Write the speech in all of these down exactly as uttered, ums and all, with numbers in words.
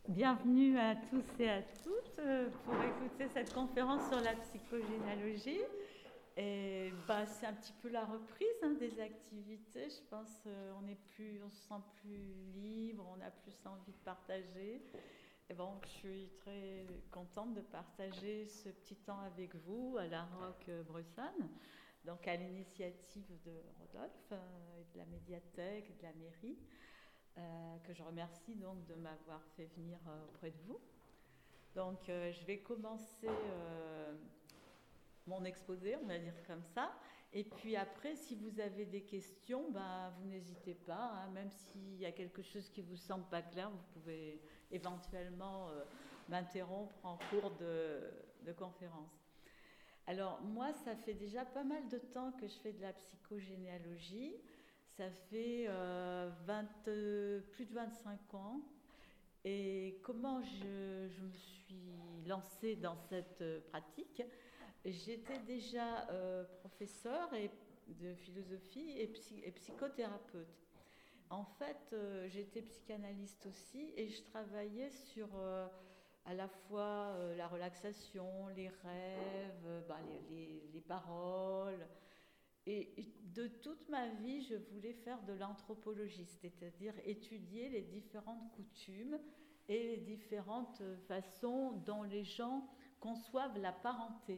Bienvenue à tous et à toutes euh, pour écouter cette conférence sur la psychogénéalogie. Et bah, c'est un petit peu la reprise hein, des activités. Je pense euh, on est plus, on se sent plus libre, on a plus envie de partager. Et bon, je suis très contente de partager ce petit temps avec vous à la Roque Brussanne, donc à l'initiative de Rodolphe euh, et de la médiathèque et de la mairie. Euh, que je remercie donc de m'avoir fait venir euh, auprès de vous. Donc euh, je vais commencer euh, mon exposé, on va dire comme ça. Et puis après, si vous avez des questions, ben, vous n'hésitez pas. Hein, même s'il y a quelque chose qui vous semble pas clair, vous pouvez éventuellement euh, m'interrompre en cours de, de conférence. Alors moi, ça fait déjà pas mal de temps que je fais de la psychogénéalogie. Ça fait euh, vingt, euh, plus de vingt-cinq ans. Et comment je, je me suis lancée dans cette pratique? J'étais déjà euh, professeure et, de philosophie et, psy, et psychothérapeute. En fait, euh, j'étais psychanalyste aussi et je travaillais sur euh, à la fois euh, la relaxation, les rêves, euh, bah, les, les, les paroles. Et de toute ma vie, je voulais faire de l'anthropologie, c'est-à-dire étudier les différentes coutumes et les différentes façons dont les gens conçoivent la parenté.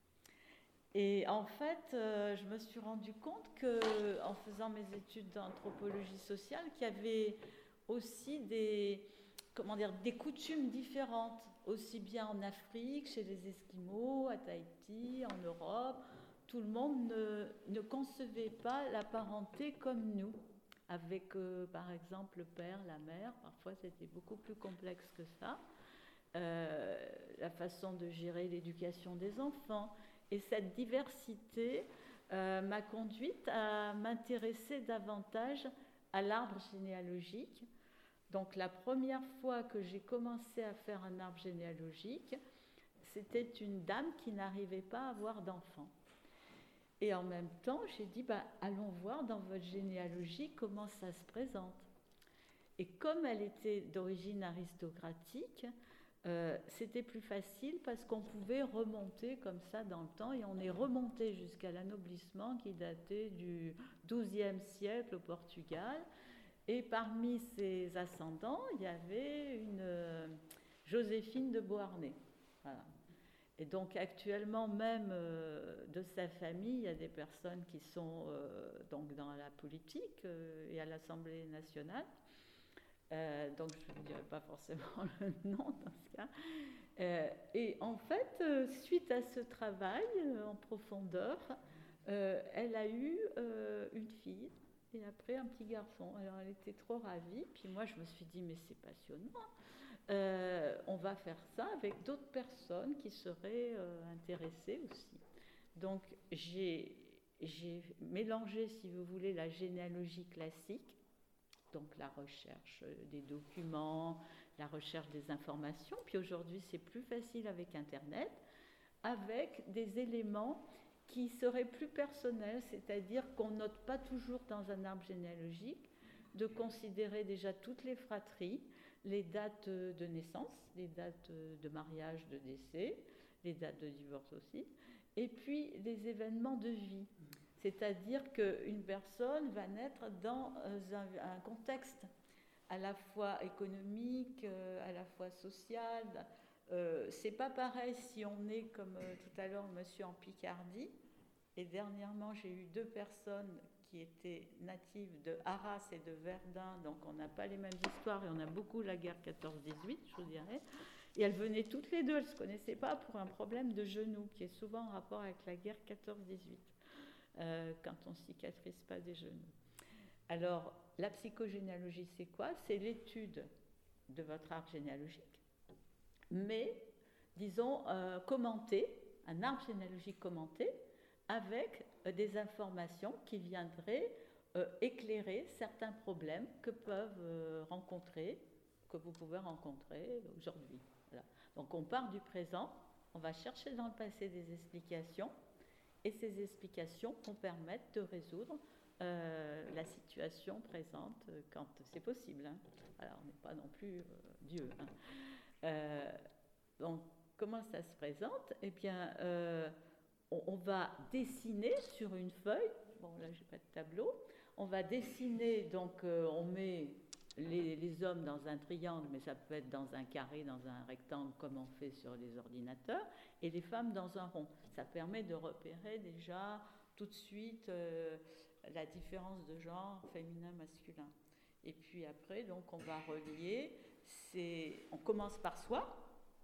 Et en fait, euh, je me suis rendu compte que, en faisant mes études d'anthropologie sociale, qu'il y avait aussi des, comment dire, des coutumes différentes, aussi bien en Afrique, chez les Esquimaux, à Tahiti, en Europe. Tout le monde ne, ne concevait pas la parenté comme nous, avec euh, par exemple le père, la mère. Parfois, c'était beaucoup plus complexe que ça. Euh, la façon de gérer l'éducation des enfants. Et cette diversité euh, m'a conduite à m'intéresser davantage à l'arbre généalogique. Donc la première fois que j'ai commencé à faire un arbre généalogique, c'était une dame qui n'arrivait pas à avoir d'enfant. Et en même temps, j'ai dit, bah, allons voir dans votre généalogie comment ça se présente. Et comme elle était d'origine aristocratique, euh, c'était plus facile parce qu'on pouvait remonter comme ça dans le temps, et on est remonté jusqu'à l'anoblissement qui datait du douzième siècle au Portugal. Et parmi ses ascendants, il y avait une euh, Joséphine de Beauharnais. Voilà. Et donc actuellement, même euh, de sa famille, il y a des personnes qui sont euh, donc dans la politique euh, et à l'Assemblée nationale. Euh, donc je ne dirai pas forcément le nom dans ce cas. Euh, et en fait, euh, suite à ce travail euh, en profondeur, euh, elle a eu euh, une fille et après un petit garçon. Alors elle était trop ravie. Puis moi je me suis dit mais c'est passionnant. Euh, on va faire ça avec d'autres personnes qui seraient euh, intéressées aussi. Donc j'ai, j'ai mélangé, si vous voulez, la généalogie classique, donc la recherche des documents, la recherche des informations, puis aujourd'hui c'est plus facile avec Internet, avec des éléments qui seraient plus personnels, c'est-à-dire qu'on note pas toujours dans un arbre généalogique, de considérer déjà toutes les fratries, les dates de naissance, les dates de mariage, de décès, les dates de divorce aussi, et puis les événements de vie. C'est-à-dire qu'une personne va naître dans un, un contexte à la fois économique, à la fois social. Euh, c'est pas pareil si on est, comme euh, tout à l'heure, monsieur en Picardie. Et dernièrement, j'ai eu deux personnes qui étaient natives de Arras et de Verdun, donc on n'a pas les mêmes histoires et on a beaucoup la guerre quatorze dix-huit, je vous dirais. Et elles venaient toutes les deux, elles ne se connaissaient pas pour un problème de genou, qui est souvent en rapport avec la guerre quatorze dix-huit. Euh, quand on ne cicatrise pas des genoux. Alors, la psychogénéalogie, c'est quoi? C'est l'étude de votre arbre généalogique, mais, disons, euh, commenté, un arbre généalogique commenté, avec euh, des informations qui viendraient euh, éclairer certains problèmes que peuvent euh, rencontrer, que vous pouvez rencontrer aujourd'hui. Voilà. Donc, on part du présent, on va chercher dans le passé des explications, et ces explications vont permettre de résoudre euh, la situation présente quand c'est possible. Hein. Alors, on n'est pas non plus euh, Dieu. Hein. Euh, donc, comment ça se présente? Eh bien, euh, on, on va dessiner sur une feuille. Bon, là, j'ai pas de tableau. On va dessiner, donc, euh, on met les, les hommes dans un triangle, mais ça peut être dans un carré, dans un rectangle, comme on fait sur les ordinateurs, et les femmes dans un rond. Ça permet de repérer déjà tout de suite euh, la différence de genre féminin-masculin. Et puis après, donc, on va relier. C'est, on commence par soi,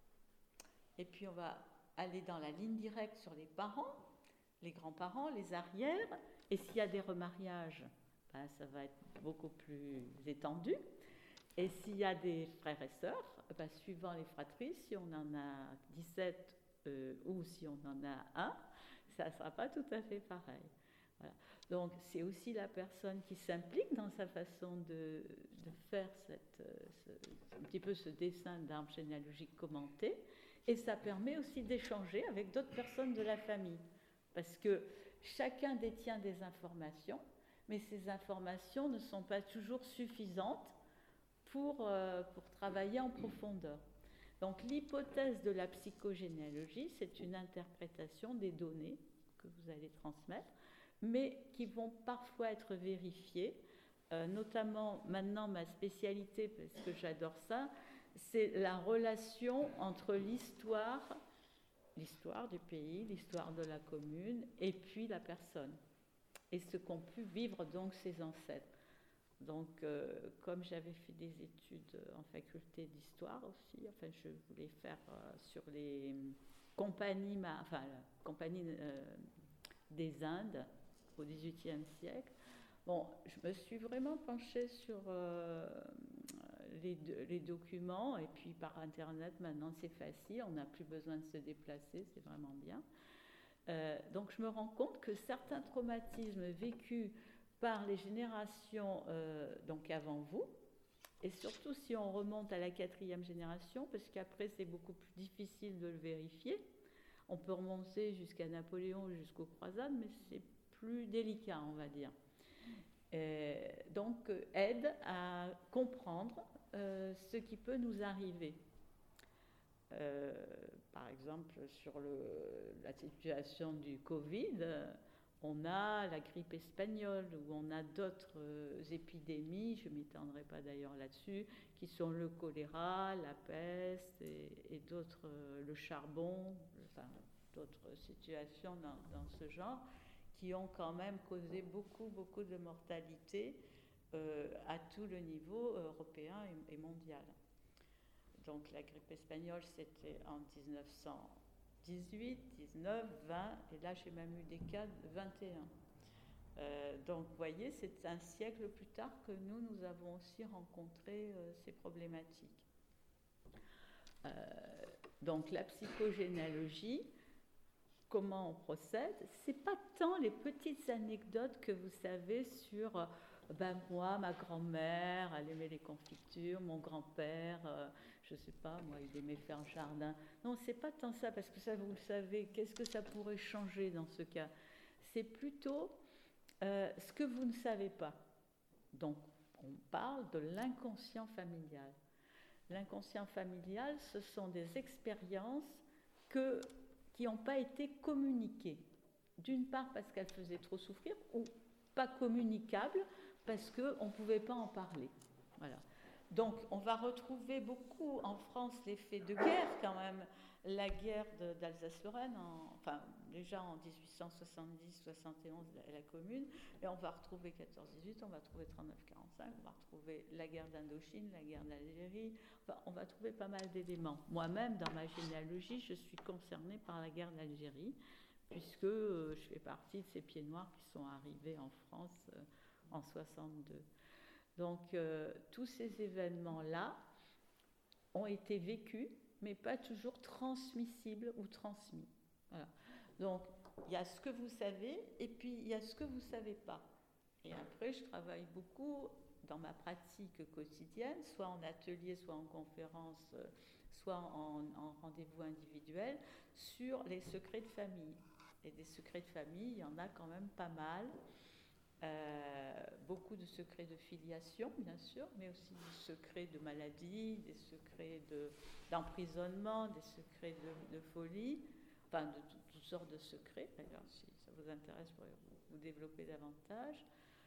et puis on va aller dans la ligne directe sur les parents, les grands-parents, les arrières, et s'il y a des remariages, ben, ça va être beaucoup plus étendu. Et s'il y a des frères et sœurs, ben, suivant les fratries, si on en a dix-sept euh, ou si on en a un, ça ne sera pas tout à fait pareil. Voilà. Donc c'est aussi la personne qui s'implique dans sa façon de, de faire cette, ce, un petit peu ce dessin d'arbre généalogique commenté, et ça permet aussi d'échanger avec d'autres personnes de la famille, parce que chacun détient des informations, mais ces informations ne sont pas toujours suffisantes pour, euh, pour travailler en profondeur. Donc l'hypothèse de la psychogénéalogie, c'est une interprétation des données que vous allez transmettre, mais qui vont parfois être vérifiées, euh, notamment maintenant ma spécialité, parce que j'adore ça, c'est la relation entre l'histoire, l'histoire du pays, l'histoire de la commune, et puis la personne, et ce qu'ont pu vivre donc ses ancêtres. Donc, euh, comme j'avais fait des études en faculté d'histoire aussi, enfin, je voulais faire euh, sur les compagnies, enfin, la compagnie euh, des Indes au dix-huitième siècle. Bon, je me suis vraiment penchée sur euh, les, les documents, et puis par Internet, maintenant c'est facile, on n'a plus besoin de se déplacer, c'est vraiment bien. Euh, donc, je me rends compte que certains traumatismes vécus par les générations euh, donc avant vous, et surtout si on remonte à la quatrième génération, parce qu'après c'est beaucoup plus difficile de le vérifier. On peut remonter jusqu'à Napoléon, jusqu'aux croisades, mais c'est plus délicat, on va dire. Euh, donc aide à comprendre euh, ce qui peut nous arriver. Euh, par exemple, sur le, la situation du Covid, on a la grippe espagnole, ou on a d'autres euh, épidémies, je ne m'étendrai pas d'ailleurs là-dessus, qui sont le choléra, la peste et, et d'autres, euh, le charbon, enfin, d'autres situations dans, dans ce genre, qui ont quand même causé beaucoup, beaucoup de mortalité euh, à tout le niveau européen et, et mondial. Donc la grippe espagnole, c'était en dix-neuf cent dix-huit, dix-neuf, vingt, et là j'ai même eu des cas de vingt et un. Euh, donc vous voyez, c'est un siècle plus tard que nous, nous avons aussi rencontré euh, ces problématiques. Euh, donc la psychogénéalogie, comment on procède? C'est pas tant les petites anecdotes que vous savez sur ben moi, ma grand-mère, elle aimait les confitures, mon grand-père, euh, je sais pas, moi, il aimait faire le jardin. Non, c'est pas tant ça, parce que ça, vous le savez, qu'est-ce que ça pourrait changer dans ce cas? C'est plutôt euh, ce que vous ne savez pas. Donc, on parle de l'inconscient familial. L'inconscient familial, ce sont des expériences que, qui n'ont pas été communiquées. D'une part parce qu'elles faisaient trop souffrir, ou pas communicables, parce qu'on ne pouvait pas en parler. Voilà. Donc, on va retrouver beaucoup en France l'effet de guerre, quand même. La guerre de, d'Alsace-Lorraine, en, enfin, déjà en dix-huit cent soixante-dix soixante et onze, la, la Commune, et on va retrouver quatorze dix-huit, on va trouver trente-neuf quarante-cinq, on va retrouver la guerre d'Indochine, la guerre d'Algérie, enfin, on va trouver pas mal d'éléments. Moi-même, dans ma généalogie, je suis concernée par la guerre d'Algérie, puisque euh, je fais partie de ces pieds noirs qui sont arrivés en France euh, en soixante-deux. Donc, euh, tous ces événements-là ont été vécus, mais pas toujours transmissibles ou transmis. Voilà. Donc, il y a ce que vous savez, et puis il y a ce que vous ne savez pas. Et après, je travaille beaucoup dans ma pratique quotidienne, soit en atelier, soit en conférence, soit en, en rendez-vous individuel, sur les secrets de famille. Et des secrets de famille, il y en a quand même pas mal. Euh, beaucoup de secrets de filiation, bien sûr, mais aussi des secrets de maladie, des secrets de, d'emprisonnement, des secrets de, de folie, enfin de tout, toutes sortes de secrets. D'ailleurs, si ça vous intéresse, je pourrais vous, vous développer davantage.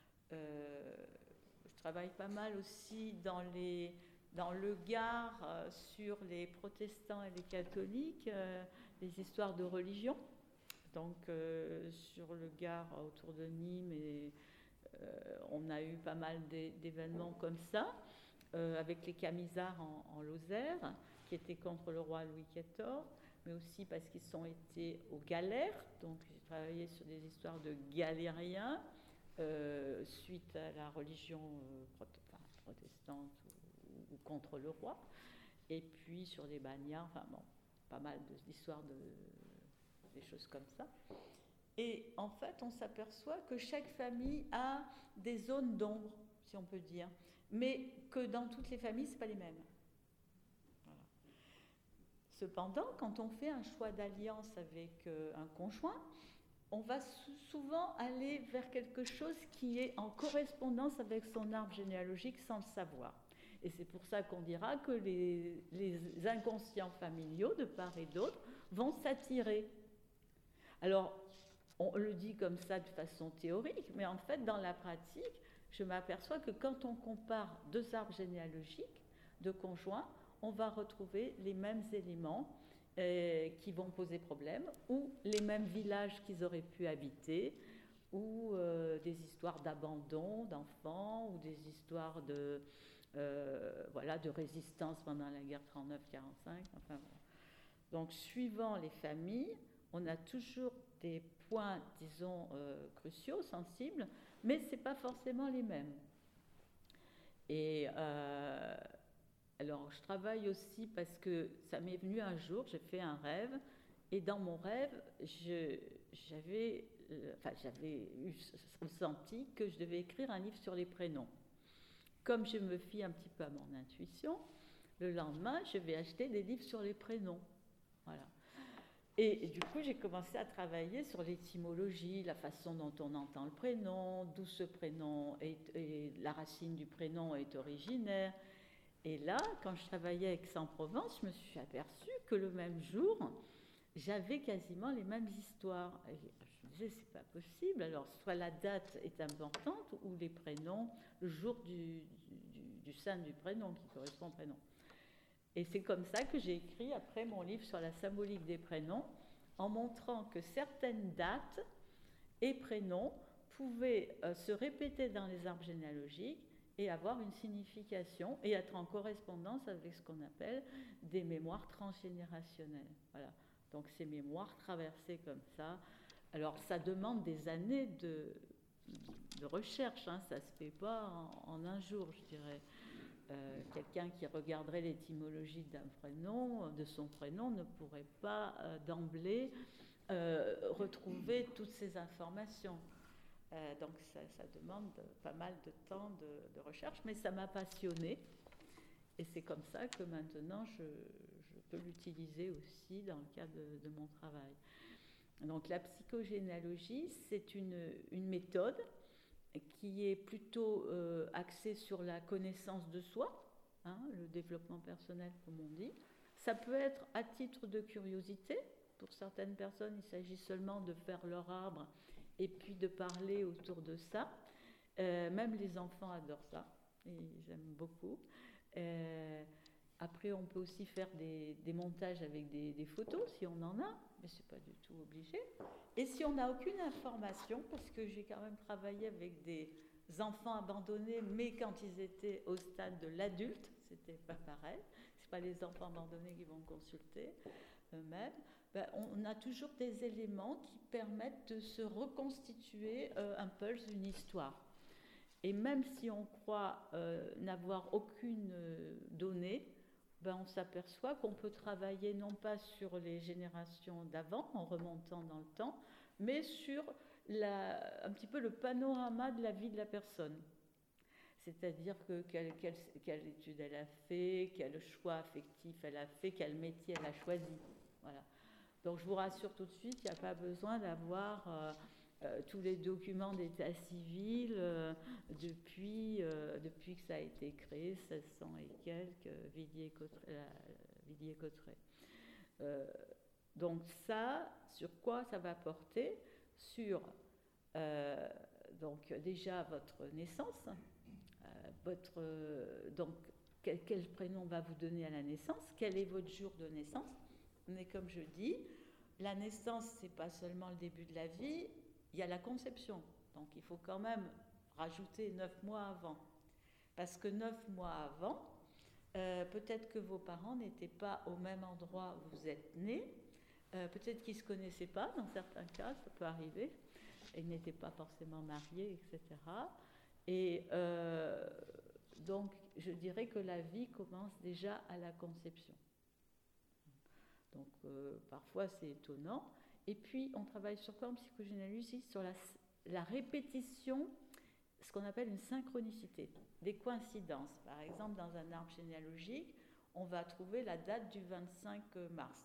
Euh, je travaille pas mal aussi dans, les, dans le Gard euh, sur les protestants et les catholiques, euh, les histoires de religion. Donc euh, sur le Gard autour de Nîmes, et, euh, on a eu pas mal d'événements comme ça, euh, avec les Camisards en, en Lozère, qui étaient contre le roi Louis quatorze, mais aussi parce qu'ils sont été aux galères. Donc j'ai travaillé sur des histoires de galériens, euh, suite à la religion euh, protestante ou, ou contre le roi. Et puis sur des bagnards, enfin bon, pas mal d'histoires de des choses comme ça. Et en fait, on s'aperçoit que chaque famille a des zones d'ombre, si on peut dire, mais que dans toutes les familles, ce n'est pas les mêmes. Voilà. Cependant, quand on fait un choix d'alliance avec euh, un conjoint, on va souvent aller vers quelque chose qui est en correspondance avec son arbre généalogique sans le savoir. Et c'est pour ça qu'on dira que les, les inconscients familiaux, de part et d'autre, vont s'attirer. Alors, on le dit comme ça de façon théorique, mais en fait, dans la pratique, je m'aperçois que quand on compare deux arbres généalogiques de conjoints, on va retrouver les mêmes éléments euh, qui vont poser problème, ou les mêmes villages qu'ils auraient pu habiter, ou euh, des histoires d'abandon d'enfants, ou des histoires de, euh, voilà, de résistance pendant la guerre trente-neuf quarante-cinq. Enfin, voilà. Donc, suivant les familles, on a toujours des points, disons, euh, cruciaux, sensibles, mais ce n'est pas forcément les mêmes. Et euh, alors, je travaille aussi parce que ça m'est venu un jour, j'ai fait un rêve, et dans mon rêve, je, j'avais, euh, enfin, j'avais eu ressenti que je devais écrire un livre sur les prénoms. Comme je me fie un petit peu à mon intuition, le lendemain, je vais acheter des livres sur les prénoms. Voilà. Et, et du coup, j'ai commencé à travailler sur l'étymologie, la façon dont on entend le prénom, d'où ce prénom est, et la racine du prénom est originaire. Et là, quand je travaillais avec Aix-en-Provence, je me suis aperçue que le même jour, j'avais quasiment les mêmes histoires. Et je me disais, c'est pas possible. Alors, soit la date est importante, ou les prénoms, le jour du, du, du saint du prénom qui correspond au prénom. Et c'est comme ça que j'ai écrit après mon livre sur la symbolique des prénoms, en montrant que certaines dates et prénoms pouvaient euh, se répéter dans les arbres généalogiques et avoir une signification et être en correspondance avec ce qu'on appelle des mémoires transgénérationnelles. Voilà. Donc ces mémoires traversées comme ça. Alors ça demande des années de, de recherche, hein, ça ne se fait pas en, en un jour, je dirais. Euh, quelqu'un qui regarderait l'étymologie d'un prénom, de son prénom, ne pourrait pas euh, d'emblée euh, retrouver toutes ces informations. Euh, donc ça, ça demande pas mal de temps de, de recherche, mais ça m'a passionnée. Et c'est comme ça que maintenant je, je peux l'utiliser aussi dans le cadre de, de mon travail. Donc la psychogénéalogie, c'est une, une méthode qui est plutôt euh, axé sur la connaissance de soi, hein, le développement personnel comme on dit. Ça peut être à titre de curiosité. Pour certaines personnes, il s'agit seulement de faire leur arbre et puis de parler autour de ça. Euh, même les enfants adorent ça, et j'aime beaucoup. Euh, après, on peut aussi faire des, des montages avec des, des photos, si on en a, mais ce n'est pas du tout obligé. Et si on n'a aucune information, parce que j'ai quand même travaillé avec des enfants abandonnés, mais quand ils étaient au stade de l'adulte, c'était pas pareil. Ce n'est pas les enfants abandonnés qui vont consulter eux-mêmes. Ben, on a toujours des éléments qui permettent de se reconstituer euh, un pulse, une histoire. Et même si on croit euh, n'avoir aucune euh, donnée, ben on s'aperçoit qu'on peut travailler non pas sur les générations d'avant, en remontant dans le temps, mais sur la, un petit peu le panorama de la vie de la personne. C'est-à-dire que quelle, quelle, quelle étude elle a fait, quel choix affectif elle a fait, quel métier elle a choisi. Voilà. Donc je vous rassure tout de suite, il n'y a pas besoin d'avoir euh, euh, tous les documents d'état civil euh, depuis, euh, depuis que ça a été créé, seize cents et quelques, Villiers-Cotterêts. Villiers-Cotterêts. Euh, donc ça, sur quoi ça va porter? Sur euh, donc déjà votre naissance, euh, votre, euh, donc quel, quel prénom va vous donner à la naissance, quel est votre jour de naissance. Mais comme je dis, la naissance, c'est pas seulement le début de la vie, il y a la conception. Donc il faut quand même rajouter neuf mois avant. Parce que neuf mois avant, euh, peut-être que vos parents n'étaient pas au même endroit où vous êtes nés, euh, peut-être qu'ils ne se connaissaient pas, dans certains cas, ça peut arriver, ils n'étaient pas forcément mariés, et cetera. Et euh, donc, je dirais que la vie commence déjà à la conception. Donc, euh, parfois, c'est étonnant. Et puis, on travaille sur quoi en psychogénéalogie? Sur la, la répétition, ce qu'on appelle une synchronicité, des coïncidences. Par exemple, dans un arbre généalogique, on va trouver la date du vingt-cinq mars.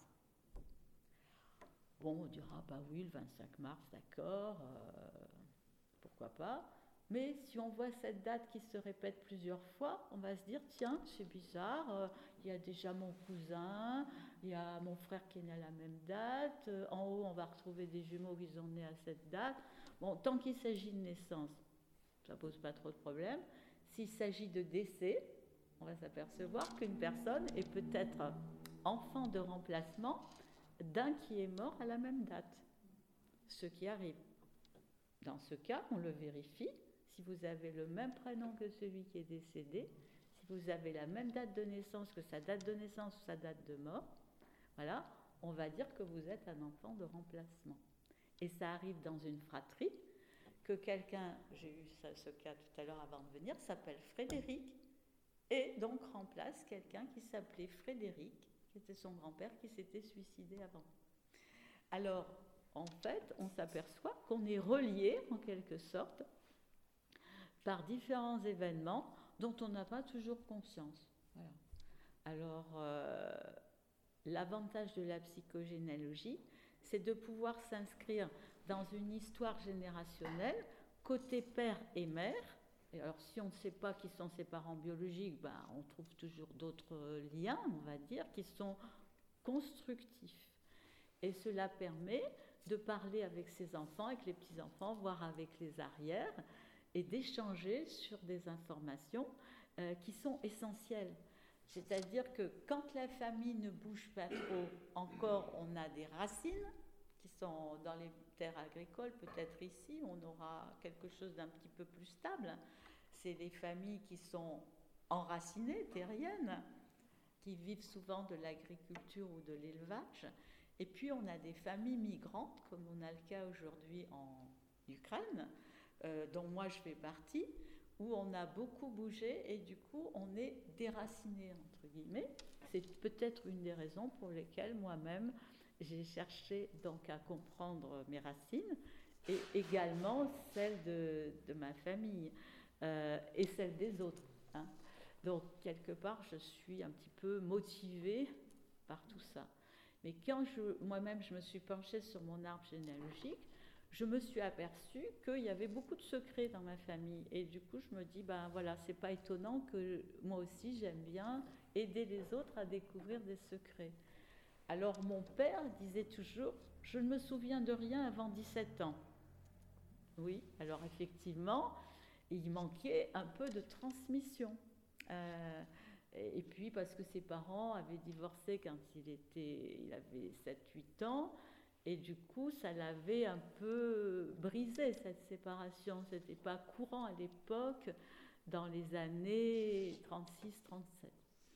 Bon, on dira, bah oui, le vingt-cinq mars, d'accord, euh, pourquoi pas. Mais si on voit cette date qui se répète plusieurs fois, on va se dire, tiens, c'est bizarre, euh, il y a déjà mon cousin, il y a mon frère qui est né à la même date, euh, en haut, on va retrouver des jumeaux qui sont nés à cette date. Bon, tant qu'il s'agit de naissance, ça ne pose pas trop de problème. S'il s'agit de décès, on va s'apercevoir qu'une personne est peut-être enfant de remplacement d'un qui est mort à la même date. Ce qui arrive. Dans ce cas, on le vérifie. Si vous avez le même prénom que celui qui est décédé, si vous avez la même date de naissance que sa date de naissance ou sa date de mort, voilà, on va dire que vous êtes un enfant de remplacement. Et ça arrive dans une fratrie, que quelqu'un, j'ai eu ça, ce cas tout à l'heure avant de venir, s'appelle Frédéric, et donc remplace quelqu'un qui s'appelait Frédéric, qui était son grand-père qui s'était suicidé avant. Alors, en fait, on s'aperçoit qu'on est relié, en quelque sorte, par différents événements dont on n'a pas toujours conscience. Voilà. Alors, euh, l'avantage de la psychogénéalogie, c'est de pouvoir s'inscrire dans une histoire générationnelle, côté père et mère. Et alors, si on ne sait pas qui sont ses parents biologiques, ben, on trouve toujours d'autres liens, on va dire, qui sont constructifs. Et cela permet de parler avec ses enfants, avec les petits-enfants, voire avec les arrières, et d'échanger sur des informations euh, qui sont essentielles. C'est-à-dire que quand la famille ne bouge pas trop, encore on a des racines qui sont dans les terres agricoles, peut-être ici on aura quelque chose d'un petit peu plus stable. C'est les familles qui sont enracinées, terriennes, qui vivent souvent de l'agriculture ou de l'élevage. Et puis on a des familles migrantes, comme on a le cas aujourd'hui en Ukraine, euh, dont moi je fais partie, où on a beaucoup bougé et du coup on est déraciné, entre guillemets. C'est peut-être une des raisons pour lesquelles moi-même j'ai cherché donc à comprendre mes racines et également celles de, de ma famille euh, et celles des autres. Hein. Donc quelque part je suis un petit peu motivée par tout ça. Mais quand je, moi-même je me suis penchée sur mon arbre généalogique, je me suis aperçue qu'il y avait beaucoup de secrets dans ma famille. Et du coup, je me dis, ben voilà, c'est pas étonnant que moi aussi, j'aime bien aider les autres à découvrir des secrets. Alors, mon père disait toujours, je ne me souviens de rien avant dix-sept ans. Oui, alors effectivement, il manquait un peu de transmission. Euh, et puis, parce que ses parents avaient divorcé quand il, était, il avait sept huit ans, et du coup, ça l'avait un peu brisé, cette séparation. Ce n'était pas courant à l'époque, dans les années trente-six trente-sept.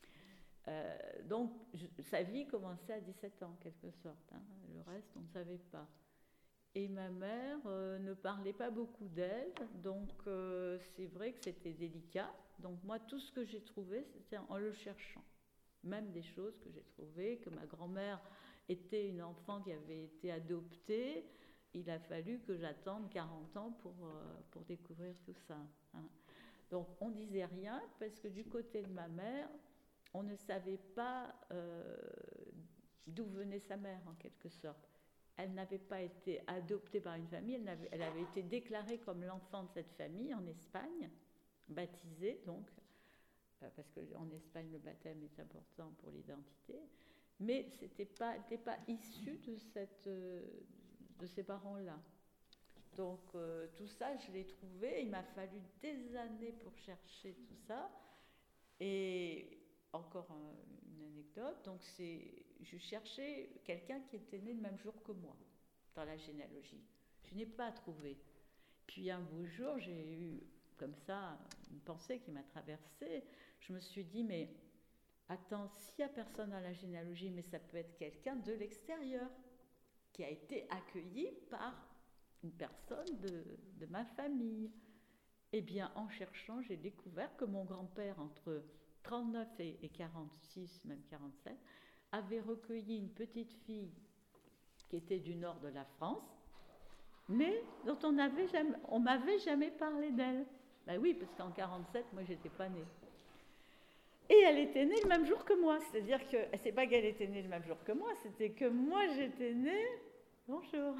Euh, donc, je, sa vie commençait à dix-sept ans, en quelque sorte. Hein. Le reste, on ne savait pas. Et ma mère euh, ne parlait pas beaucoup d'elle, donc euh, c'est vrai que c'était délicat. Donc moi, tout ce que j'ai trouvé, c'était en le cherchant. Même des choses que j'ai trouvées, que ma grand-mère était une enfant qui avait été adoptée, il a fallu que j'attende quarante ans pour, euh, pour découvrir tout ça. Hein. Donc on ne disait rien, parce que du côté de ma mère, on ne savait pas euh, d'où venait sa mère, en quelque sorte. elle n'avait pas été adoptée par une famille, elle avait, elle avait été déclarée comme l'enfant de cette famille en Espagne, baptisée donc, euh, parce qu'en Espagne le baptême est important pour l'identité, mais c'était pas, elle n'était pas issue de, cette, euh, de ces parents-là. Donc euh, tout ça, je l'ai trouvé, il m'a fallu des années pour chercher tout ça, et encore un, une anecdote, donc c'est, je cherchais quelqu'un qui était né le même jour que moi dans la généalogie. Je n'ai pas trouvé. Puis un beau jour, j'ai eu comme ça une pensée qui m'a traversée. Je me suis dit, mais attends, s'il n'y a personne dans la généalogie, mais ça peut être quelqu'un de l'extérieur qui a été accueilli par une personne de, de ma famille. Eh bien, en cherchant, j'ai découvert que mon grand-père, entre trente-neuf et quarante-six, même quarante-sept, avait recueilli une petite fille qui était du nord de la France, mais dont on n'avait jamais, on m'avait jamais parlé d'elle. Ben oui, parce qu'en quarante-sept, moi, j'étais pas née. Et elle était née le même jour que moi, c'est-à-dire que c'est pas qu'elle était née le même jour que moi, c'était que moi, j'étais née. Bonjour.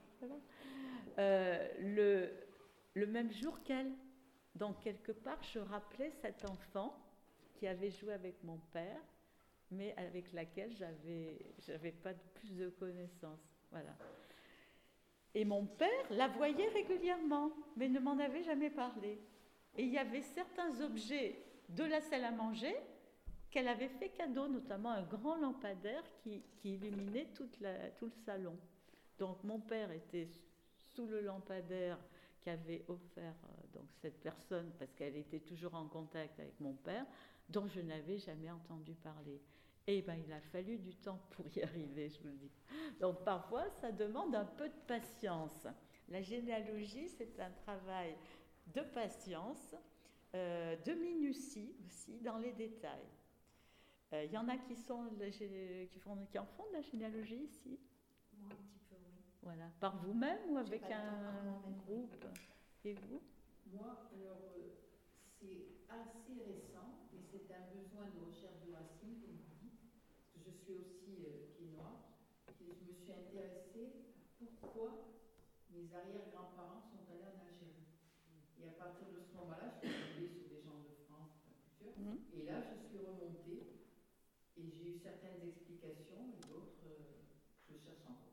euh, le, le même jour qu'elle. Donc, quelque part, je rappelais cet enfant qui avait joué avec mon père, mais avec laquelle j'avais, j'avais pas plus de connaissances. Voilà. Et mon père la voyait régulièrement, mais ne m'en avait jamais parlé. Et il y avait certains objets de la salle à manger qu'elle avait fait cadeau, notamment un grand lampadaire qui, qui illuminait toute la, tout le salon. Donc, mon père était sous le lampadaire qu'avait offert euh, donc cette personne, parce qu'elle était toujours en contact avec mon père, dont je n'avais jamais entendu parler. Et ben, il a fallu du temps pour y arriver, je vous le dis. Donc parfois, ça demande un peu de patience. La généalogie, c'est un travail de patience, euh, de minutie aussi, dans les détails. Il euh, y en a qui, sont, qui, font, qui en font de la généalogie ici? Moi, un petit peu, oui. Voilà. Par vous-même ou avec un groupe? Et vous? Moi, alors, euh, c'est assez récent, mais c'est un besoin de recherche de racines, comme vous dites, parce que je suis aussi euh, pied-noir, et je me suis intéressée à pourquoi mes arrière-grands-parents sont allés en Algérie. Et à partir de ce moment-là, je suis tombée sur des gens de France, plusieurs, mmh. Et là, je suis remontée, et j'ai eu certaines explications, et d'autres, euh, je cherche encore.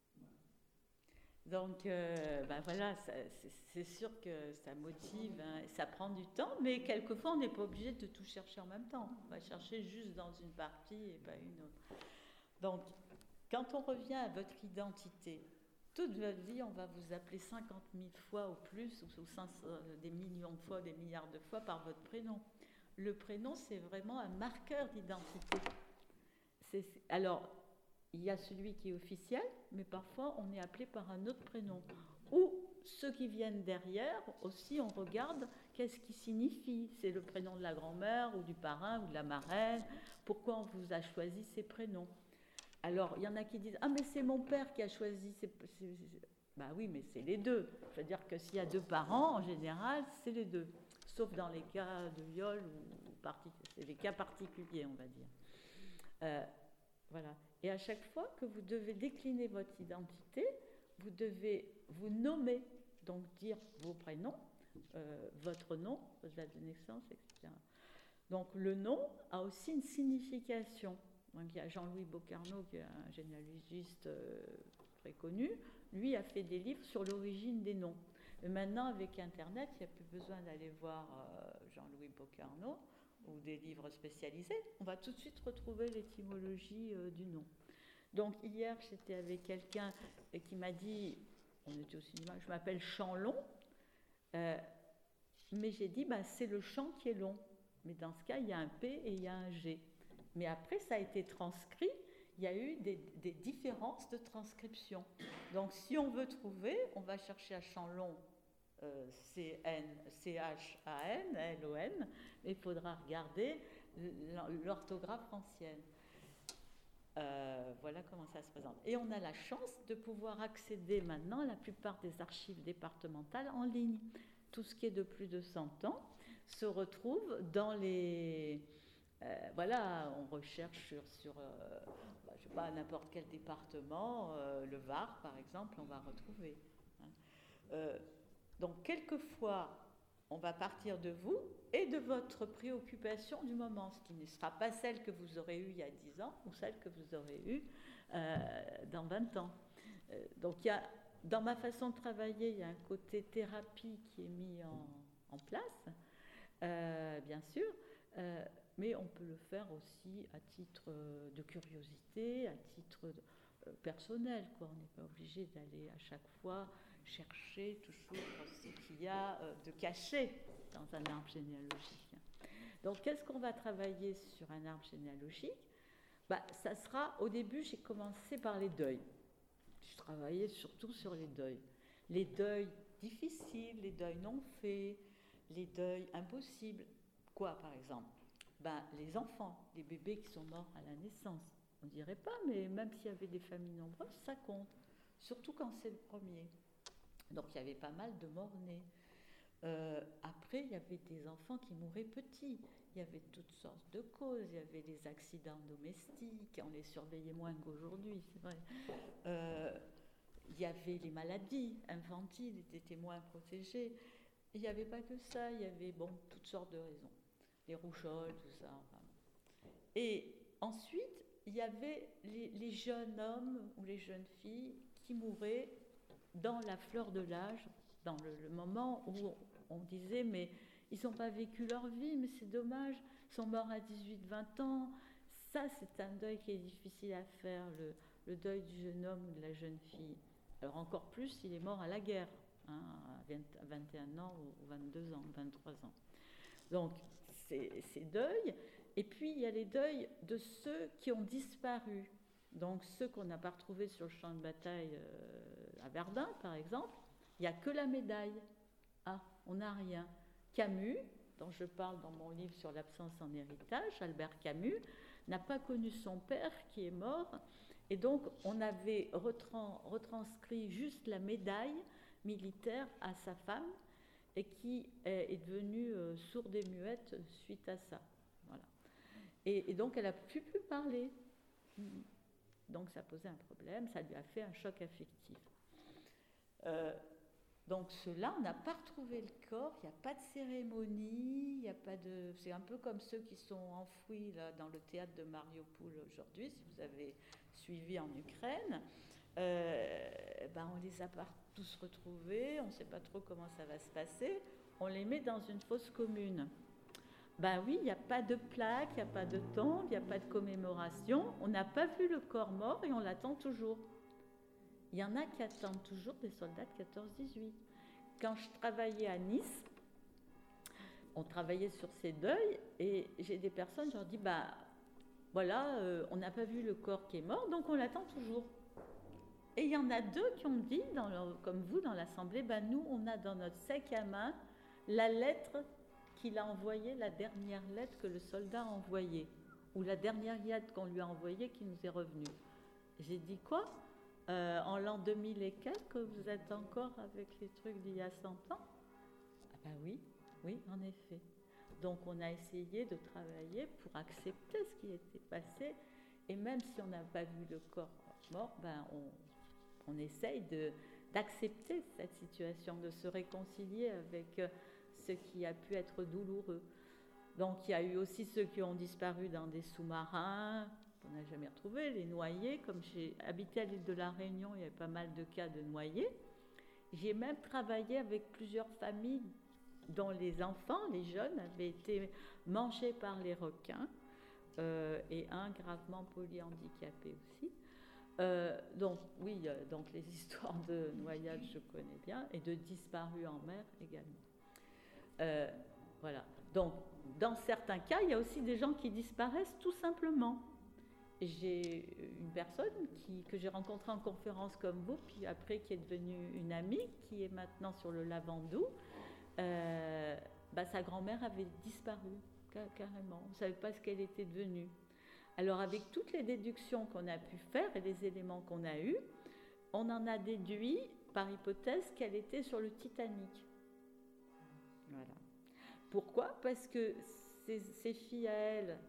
Donc, euh, ben voilà, ça, c'est, c'est sûr que ça motive, hein, ça prend du temps, mais quelquefois, on n'est pas obligé de tout chercher en même temps. On va chercher juste dans une partie et pas une autre. Donc, quand on revient à votre identité, toute votre vie, on va vous appeler cinquante mille fois ou plus, ou cinq cents, des millions de fois, des milliards de fois par votre prénom. Le prénom, c'est vraiment un marqueur d'identité. C'est, alors, il y a celui qui est officiel, mais parfois on est appelé par un autre prénom. Ou ceux qui viennent derrière, aussi on regarde qu'est-ce qui signifie. C'est le prénom de la grand-mère, ou du parrain, ou de la marraine. Pourquoi on vous a choisi ces prénoms? Alors, il y en a qui disent « Ah, mais c'est mon père qui a choisi ces... » Ben oui, mais c'est les deux. Je veux dire que s'il y a deux parents, en général, c'est les deux. Sauf dans les cas de viol, ou partic... c'est les cas particuliers, on va dire. Euh, voilà. Et à chaque fois que vous devez décliner votre identité, vous devez vous nommer, donc dire vos prénoms, euh, votre nom, votre date de naissance, et cetera. Donc le nom a aussi une signification. Donc, il y a Jean-Louis Bocarno, qui est un généalogiste euh, très connu. Lui a fait des livres sur l'origine des noms. Mais maintenant, avec Internet, il n'y a plus besoin d'aller voir euh, Jean-Louis Bocarno ou des livres spécialisés. On va tout de suite retrouver l'étymologie euh, du nom. Donc, hier, j'étais avec quelqu'un qui m'a dit, on était au cinéma, je m'appelle Champlon, euh, mais j'ai dit, bah, c'est le champ qui est long. Mais dans ce cas, il y a un P et il y a un G. Mais après, ça a été transcrit, il y a eu des, des différences de transcription. Donc, si on veut trouver, on va chercher à Champlon, euh, C H A N, L O N, mais il faudra regarder l'orthographe ancienne. Euh, voilà comment ça se présente. Et on a la chance de pouvoir accéder maintenant à la plupart des archives départementales en ligne. Tout ce qui est de plus de cent ans se retrouve dans les... euh, voilà, on recherche sur, sur euh, bah, je sais pas, n'importe quel département, euh, le Var par exemple, on va retrouver. Hein. Euh, donc quelquefois, on va partir de vous et de votre préoccupation du moment, ce qui ne sera pas celle que vous aurez eue il y a dix ans ou celle que vous aurez eue euh, dans vingt ans. Euh, donc il y a, dans ma façon de travailler, il y a un côté thérapie qui est mis en, en place, euh, bien sûr, euh, mais on peut le faire aussi à titre de curiosité, à titre de, euh, personnel, quoi. On n'est pas obligé d'aller à chaque fois chercher toujours ce qu'il y a de caché dans un arbre généalogique. Donc, qu'est-ce qu'on va travailler sur un arbre généalogique? Bah, ça sera, au début, j'ai commencé par les deuils. Je travaillais surtout sur les deuils. Les deuils difficiles, les deuils non faits, les deuils impossibles. Quoi, par exemple? Ben, les enfants, les bébés qui sont morts à la naissance. On ne dirait pas, mais même s'il y avait des familles nombreuses, ça compte. Surtout quand c'est le premier. Donc il y avait pas mal de morts-nés. Euh, après, il y avait des enfants qui mouraient petits. Il y avait toutes sortes de causes. Il y avait les accidents domestiques. On les surveillait moins qu'aujourd'hui, c'est vrai. Euh, il y avait les maladies infantiles, ils étaient moins protégés. Il n'y avait pas que ça. Il y avait bon, toutes sortes de raisons. Les rougeoles, tout ça. Enfin. Et ensuite, il y avait les, les jeunes hommes ou les jeunes filles qui mouraient dans la fleur de l'âge, dans le, le moment où on, on disait mais ils n'ont pas vécu leur vie, mais c'est dommage, ils sont morts à dix-huit vingt ans. Ça, c'est un deuil qui est difficile à faire, le, le deuil du jeune homme ou de la jeune fille. Alors encore plus s'il est mort à la guerre, hein, à, vingt, à vingt et un ans ou vingt-deux ans, vingt-trois ans. Donc, c'est, c'est deuil. Et puis, il y a les deuils de ceux qui ont disparu. Donc, ceux qu'on n'a pas retrouvés sur le champ de bataille euh, à Verdun, par exemple, il n'y a que la médaille. Ah, on n'a rien. Camus, dont je parle dans mon livre sur l'absence en héritage, Albert Camus, n'a pas connu son père qui est mort. Et donc, on avait retran- retranscrit juste la médaille militaire à sa femme et qui est, est devenue euh, sourde et muette suite à ça. Voilà. Et, et donc, elle n'a pu plus parler. Donc, ça posait un problème, ça lui a fait un choc affectif. Euh, donc, ceux-là, on n'a pas retrouvé le corps, il n'y a pas de cérémonie, il n'y a pas de... C'est un peu comme ceux qui sont enfouis là, dans le théâtre de Mariupol aujourd'hui, si vous avez suivi en Ukraine. Euh, ben, on ne les a pas tous retrouvés, on ne sait pas trop comment ça va se passer. On les met dans une fosse commune. Ben oui, il n'y a pas de plaque, il n'y a pas de tombe, il n'y a pas de commémoration. On n'a pas vu le corps mort et on l'attend toujours. Il y en a qui attendent toujours des soldats de quatorze dix-huit. Quand je travaillais à Nice, on travaillait sur ces deuils et j'ai des personnes, je leur dis, bah voilà, euh, on n'a pas vu le corps qui est mort, donc on l'attend toujours. Et il y en a deux qui ont dit, dans leur, comme vous dans l'Assemblée, bah nous, on a dans notre sac à main la lettre qu'il a envoyée, la dernière lettre que le soldat a envoyée, ou la dernière lettre qu'on lui a envoyée qui nous est revenue. J'ai dit quoi ? Euh, en l'an deux mille et quelques, vous êtes encore avec les trucs d'il y a cent ans? Ah ben oui, oui, en effet. Donc on a essayé de travailler pour accepter ce qui était passé, et même si on n'a pas vu le corps mort, ben on, on essaye de, d'accepter cette situation, de se réconcilier avec ce qui a pu être douloureux. Donc il y a eu aussi ceux qui ont disparu dans des sous-marins, on n'a jamais retrouvé, les noyés. Comme j'ai habité à l'île de la Réunion, il y avait pas mal de cas de noyés. J'ai même travaillé avec plusieurs familles dont les enfants, les jeunes, avaient été mangés par les requins, euh, et un gravement polyhandicapé aussi. Euh, donc oui, euh, donc les histoires de noyade, je connais bien, et de disparus en mer également. Euh, voilà. Donc, dans certains cas, il y a aussi des gens qui disparaissent tout simplement. J'ai une personne qui, que j'ai rencontrée en conférence comme vous, puis après qui est devenue une amie, qui est maintenant sur le Lavandou. Euh, bah, sa grand-mère avait disparu, carrément. On ne savait pas ce qu'elle était devenue. Alors, avec toutes les déductions qu'on a pu faire et les éléments qu'on a eus, on en a déduit, par hypothèse, qu'elle était sur le Titanic. Voilà. Pourquoi ? Parce que ces, ces filles à elle,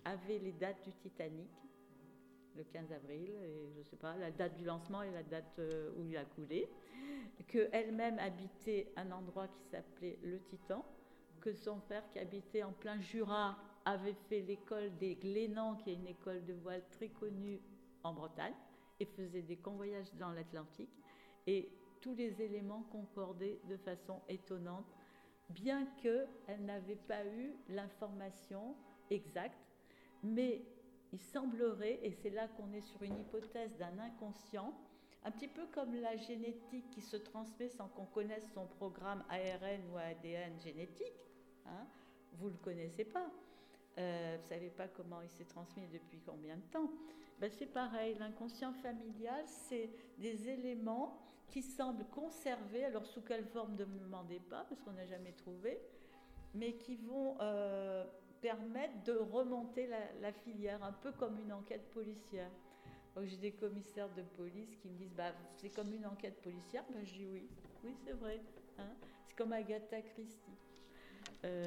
avait les dates du Titanic, le quinze avril, et je ne sais pas, la date du lancement et la date euh, où il a coulé, qu'elle-même habitait un endroit qui s'appelait le Titan, que son frère qui habitait en plein Jura avait fait l'école des Glénans, qui est une école de voile très connue en Bretagne, et faisait des convoyages dans l'Atlantique, et tous les éléments concordaient de façon étonnante, bien qu'elle n'avait pas eu l'information exacte, mais il semblerait, et c'est là qu'on est sur une hypothèse d'un inconscient, un petit peu comme la génétique qui se transmet sans qu'on connaisse son programme A R N ou A D N génétique, hein, vous ne le connaissez pas, euh, vous ne savez pas comment il s'est transmis depuis combien de temps. Ben c'est pareil, l'inconscient familial, c'est des éléments qui semblent conservés, alors sous quelle forme ne me demandez pas, parce qu'on n'a jamais trouvé, mais qui vont euh, permettre de remonter la, la filière, un peu comme une enquête policière. Donc j'ai des commissaires de police qui me disent bah, c'est comme une enquête policière. Ben, je dis oui, oui c'est vrai. Hein, c'est comme Agatha Christie. Euh,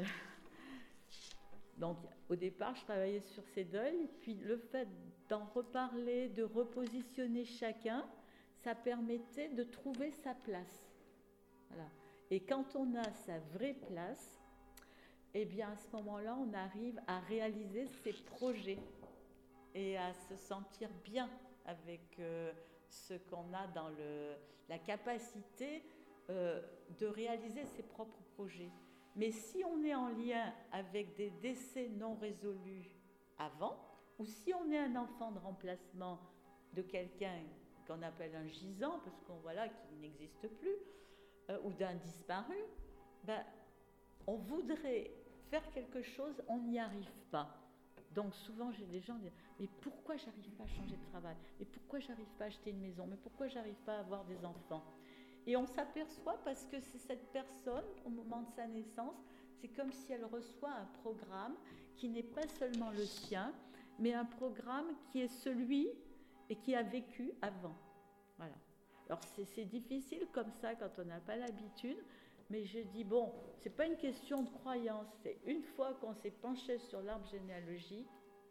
donc au départ, je travaillais sur ces deuils, puis le fait d'en reparler, de repositionner chacun, ça permettait de trouver sa place. Voilà. Et quand on a sa vraie place, eh bien à ce moment-là, on arrive à réaliser ses projets et à se sentir bien avec euh, ce qu'on a dans le, la capacité euh, de réaliser ses propres projets. Mais si on est en lien avec des décès non résolus avant, ou si on est un enfant de remplacement de quelqu'un qu'on appelle un gisant, parce qu'on voilà qui n'existe plus, euh, ou d'un disparu, ben, on voudrait faire quelque chose, on n'y arrive pas. Donc souvent j'ai des gens qui disent mais pourquoi j'arrive pas à changer de travail, mais pourquoi j'arrive pas à acheter une maison, mais pourquoi j'arrive pas à avoir des enfants. Et on s'aperçoit parce que c'est cette personne au moment de sa naissance, c'est comme si elle reçoit un programme qui n'est pas seulement le sien, mais un programme qui est celui et qui a vécu avant. Voilà. Alors c'est, c'est difficile comme ça quand on n'a pas l'habitude, mais je dis bon, c'est pas une question de croyance, c'est une fois qu'on s'est penché sur l'arbre généalogique,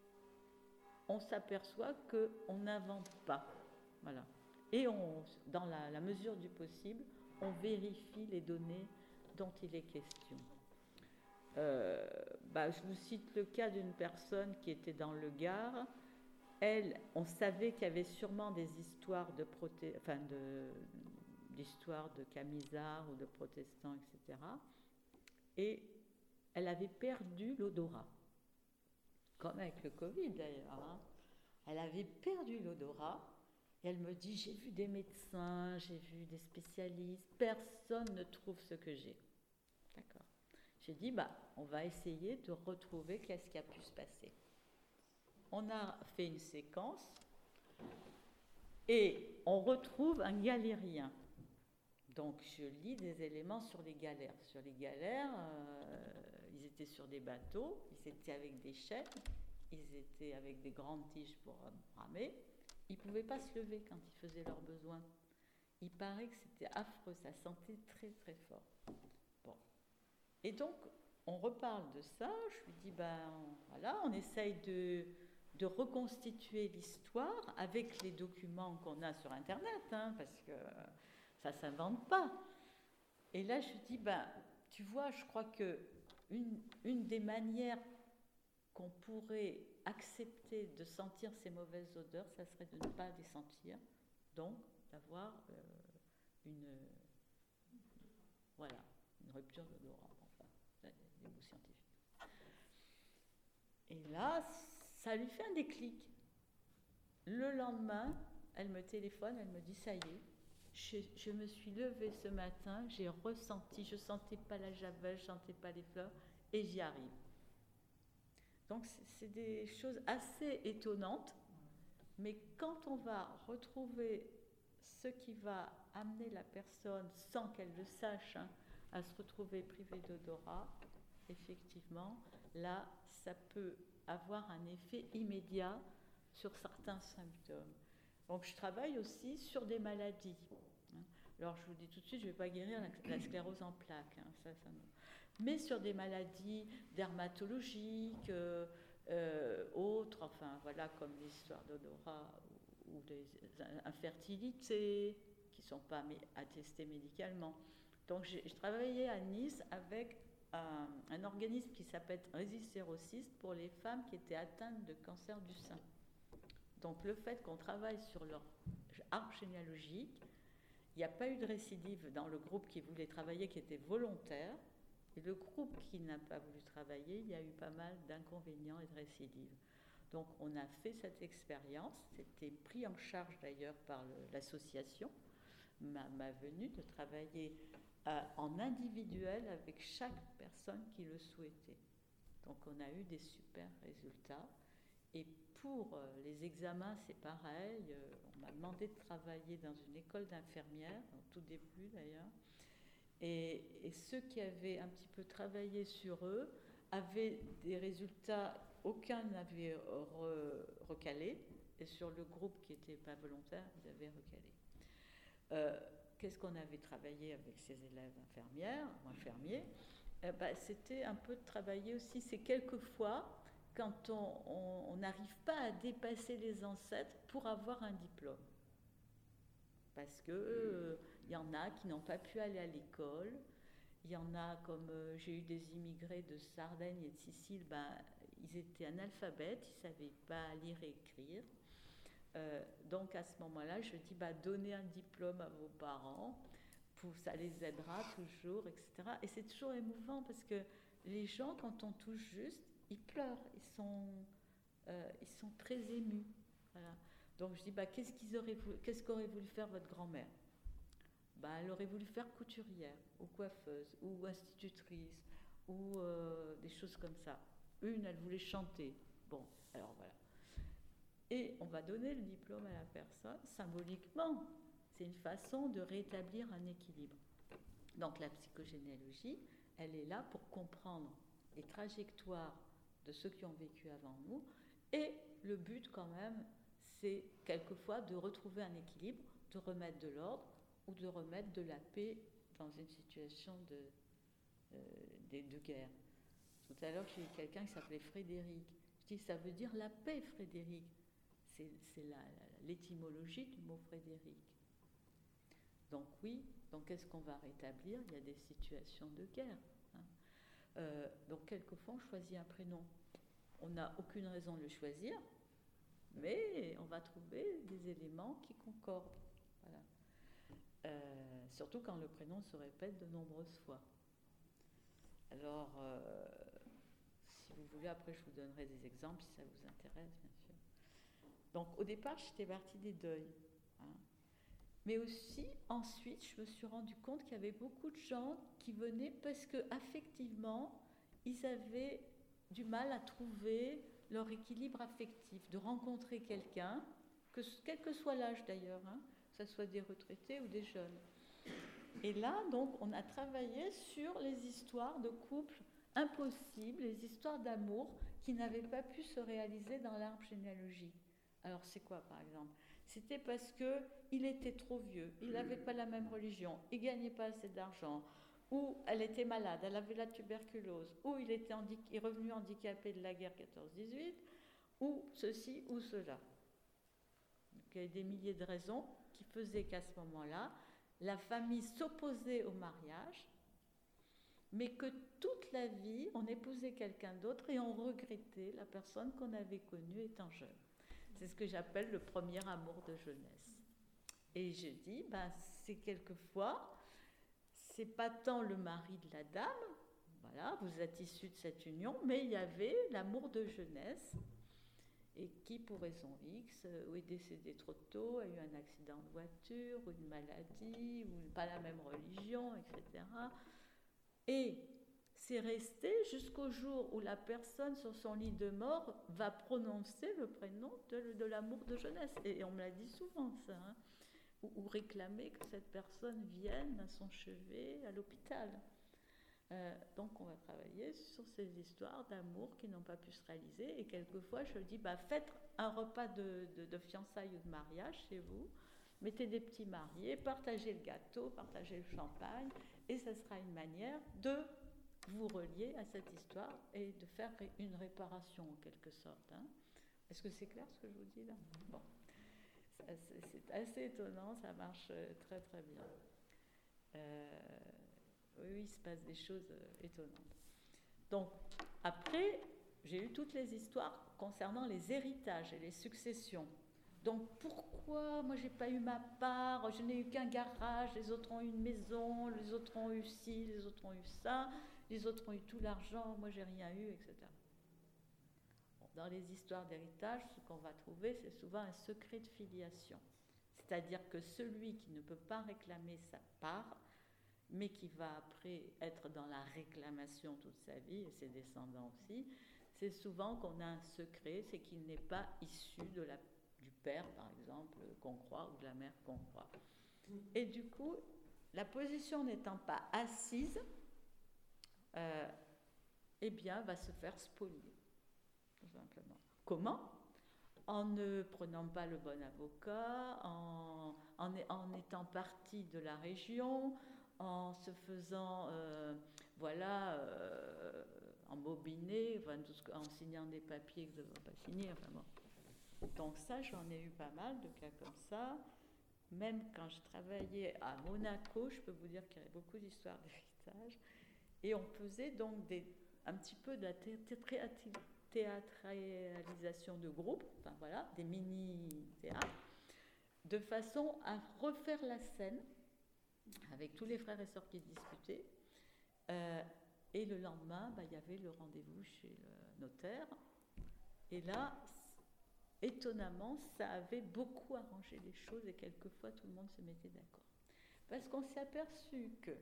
on s'aperçoit qu'on n'invente pas. Voilà. Et on, dans la, la mesure du possible, on vérifie les données dont il est question. Euh, bah, je vous cite le cas d'une personne qui était dans le Gard. Elle, on savait qu'il y avait sûrement des histoires de, proté... enfin de... d'histoires de camisards ou de protestants, et cetera. Et elle avait perdu l'odorat. Comme avec le Covid d'ailleurs. Hein. Elle avait perdu l'odorat. Et elle me dit, j'ai vu des médecins, j'ai vu des spécialistes, personne ne trouve ce que j'ai. D'accord. J'ai dit, bah, on va essayer de retrouver qu'est-ce qui a pu se passer. On a fait une séquence et on retrouve un galérien. Donc je lis des éléments sur les galères. Sur les galères, euh, ils étaient sur des bateaux, ils étaient avec des chaînes, ils étaient avec des grandes tiges pour ramer. Ils ne pouvaient pas se lever quand ils faisaient leurs besoins. Il paraît que c'était affreux, ça sentait très très fort. Bon. Et donc, on reparle de ça, je lui dis, ben voilà, on essaye de, de reconstituer l'histoire avec les documents qu'on a sur Internet, hein, parce que ça ne s'invente pas. Et là, je lui dis, ben, tu vois, je crois qu'une une des manières qu'on pourrait accepter de sentir ces mauvaises odeurs, ça serait de ne pas les sentir, donc d'avoir euh, une, voilà, une rupture d'odorat, enfin, les mots scientifiques. Et là, ça lui fait un déclic. Le lendemain, elle me téléphone, elle me dit, ça y est, je, je me suis levée ce matin, j'ai ressenti, je ne sentais pas la javel, je ne sentais pas les fleurs, et j'y arrive. Donc c'est des choses assez étonnantes, mais quand on va retrouver ce qui va amener la personne, sans qu'elle le sache, hein, à se retrouver privée d'odorat, effectivement, là, ça peut avoir un effet immédiat sur certains symptômes. Donc je travaille aussi sur des maladies. Alors je vous dis tout de suite, je ne vais pas guérir la, la sclérose en plaques, hein, ça, ça non. Mais sur des maladies dermatologiques, euh, euh, autres, enfin voilà, comme l'histoire d'Odora ou, ou des infertilités qui ne sont pas attestées médicalement. Donc j'ai travaillé à Nice avec un, un organisme qui s'appelle Résistérocyste pour les femmes qui étaient atteintes de cancer du sein. Donc le fait qu'on travaille sur leur arbre généalogique, il n'y a pas eu de récidive dans le groupe qui voulait travailler, qui était volontaire, et le groupe qui n'a pas voulu travailler, il y a eu pas mal d'inconvénients et de récidives. Donc on a fait cette expérience, c'était pris en charge d'ailleurs par le, l'association, m'a, m'a venue de travailler euh, en individuel avec chaque personne qui le souhaitait. Donc on a eu des super résultats. Et pour euh, les examens, c'est pareil. Euh, on m'a demandé de travailler dans une école d'infirmières, au tout début d'ailleurs. Et, et ceux qui avaient un petit peu travaillé sur eux avaient des résultats, aucun n'avait re, recalé. Et sur le groupe qui n'était pas volontaire, ils avaient recalé. Euh, qu'est-ce qu'on avait travaillé avec ces élèves infirmières ou infirmiers? eh ben, C'était un peu de travailler aussi, c'est quelquefois quand on n'arrive pas à dépasser les ancêtres pour avoir un diplôme. Parce qu'il euh, y en a qui n'ont pas pu aller à l'école, il y en a, comme euh, j'ai eu des immigrés de Sardaigne et de Sicile, ben, ils étaient analphabètes, ils ne savaient pas lire et écrire. Euh, donc à ce moment-là, je dis, bah, donnez un diplôme à vos parents, pour, ça les aidera toujours, et cetera. Et c'est toujours émouvant parce que les gens, quand on touche juste, ils pleurent, ils sont, euh, ils sont très émus. Voilà. Donc je dis, bah, qu'est-ce, qu'ils auraient voulu, qu'est-ce qu'aurait voulu faire votre grand-mère? Bah, elle aurait voulu faire couturière, ou coiffeuse, ou institutrice, ou euh, des choses comme ça. Une, elle voulait chanter. Bon, alors voilà. Et on va donner le diplôme à la personne, symboliquement. C'est une façon de rétablir un équilibre. Donc la psychogénéalogie, elle est là pour comprendre les trajectoires de ceux qui ont vécu avant nous. Et le but quand même, c'est quelquefois de retrouver un équilibre, de remettre de l'ordre ou de remettre de la paix dans une situation de, euh, de, de guerre. Tout à l'heure, j'ai eu quelqu'un qui s'appelait Frédéric. Je dis, ça veut dire la paix, Frédéric. C'est, c'est la, la, l'étymologie du mot Frédéric. Donc oui, donc qu'est-ce qu'on va rétablir? Il y a des situations de guerre. Hein. Euh, donc quelquefois, on choisit un prénom. On n'a aucune raison de le choisir, mais on va trouver des éléments qui concordent. Voilà. Euh, surtout quand le prénom se répète de nombreuses fois. Alors, euh, si vous voulez, après je vous donnerai des exemples si ça vous intéresse, bien sûr. Donc au départ, j'étais partie des deuils. Hein. Mais aussi, ensuite, je me suis rendu compte qu'il y avait beaucoup de gens qui venaient parce qu'affectivement, ils avaient du mal à trouver leur équilibre affectif, de rencontrer quelqu'un, que, quel que soit l'âge d'ailleurs, hein, que ce soit des retraités ou des jeunes. Et là, donc, on a travaillé sur les histoires de couples impossibles, les histoires d'amour qui n'avaient pas pu se réaliser dans l'arbre généalogique. Alors, c'est quoi, par exemple? C'était parce qu'il était trop vieux, il n'avait pas la même religion, il ne gagnait pas assez d'argent, ou elle était malade, elle avait la tuberculose, ou il était handi- est revenu handicapé de la guerre quatorze dix-huit, ou ceci ou cela. Donc, il y avait des milliers de raisons qui faisaient qu'à ce moment-là, la famille s'opposait au mariage, mais que toute la vie, on épousait quelqu'un d'autre et on regrettait la personne qu'on avait connue étant jeune. C'est ce que j'appelle le premier amour de jeunesse. Et je dis, ben, c'est quelquefois, c'est pas tant le mari de la dame, voilà, vous êtes issus de cette union, mais il y avait l'amour de jeunesse, et qui, pour raison X, ou est décédé trop tôt, a eu un accident de voiture, ou une maladie, ou pas la même religion, et cetera. Et c'est resté jusqu'au jour où la personne sur son lit de mort va prononcer le prénom de, de l'amour de jeunesse. Et on me l'a dit souvent, ça. Hein, ou, ou réclamer que cette personne vienne à son chevet à l'hôpital. Euh, donc on va travailler sur ces histoires d'amour qui n'ont pas pu se réaliser. Et quelquefois, je dis, bah, faites un repas de, de, de fiançailles ou de mariage chez vous. Mettez des petits mariés, partagez le gâteau, partagez le champagne. Et ça sera une manière de vous relier à cette histoire et de faire une réparation en quelque sorte. Hein. Est-ce que c'est clair ce que je vous dis là? Bon. C'est assez étonnant, ça marche très très bien. Euh, oui, il se passe des choses étonnantes. Donc, après, j'ai eu toutes les histoires concernant les héritages et les successions. Donc, pourquoi moi j'ai pas eu ma part? Je n'ai eu qu'un garage, les autres ont eu une maison, les autres ont eu ci, les autres ont eu ça, les autres ont eu tout l'argent, moi j'ai rien eu, et cetera. Dans les histoires d'héritage, ce qu'on va trouver, c'est souvent un secret de filiation. C'est-à-dire que celui qui ne peut pas réclamer sa part, mais qui va après être dans la réclamation toute sa vie, et ses descendants aussi, c'est souvent qu'on a un secret, c'est qu'il n'est pas issu de la, du père, par exemple, qu'on croit, ou de la mère qu'on croit. Et du coup, la position n'étant pas assise, euh, eh bien, va se faire spolier. Simplement. Comment? En ne prenant pas le bon avocat, en, en, en étant partie de la région, en se faisant, euh, voilà, euh, embobiné, enfin, tout ce, en signant des papiers que je ne dois pas signer. Enfin, bon. Donc ça, j'en ai eu pas mal de cas comme ça. Même quand je travaillais à Monaco, je peux vous dire qu'il y avait beaucoup d'histoires d'héritage. Et on faisait donc des, un petit peu de la théâtralisation théâtralisation de groupe, enfin voilà, des mini-théâtres, de façon à refaire la scène avec tous les frères et sœurs qui discutaient. Euh, et le lendemain, bah, il y avait le rendez-vous chez le notaire. Et là, étonnamment, ça avait beaucoup arrangé les choses et quelquefois tout le monde se mettait d'accord. Parce qu'on s'est aperçu que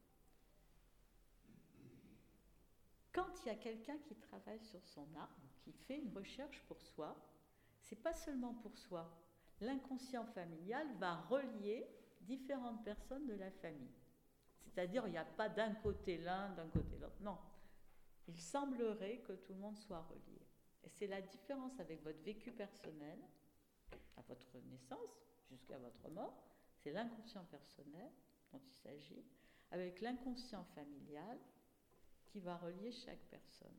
quand il y a quelqu'un qui travaille sur son arbre, qui fait une recherche pour soi, c'est pas seulement pour soi. L'inconscient familial va relier différentes personnes de la famille. C'est-à-dire, il n'y a pas d'un côté l'un, d'un côté l'autre. Non. Il semblerait que tout le monde soit relié. Et c'est la différence avec votre vécu personnel, à votre naissance, jusqu'à votre mort. C'est l'inconscient personnel dont il s'agit, avec l'inconscient familial, qui va relier chaque personne.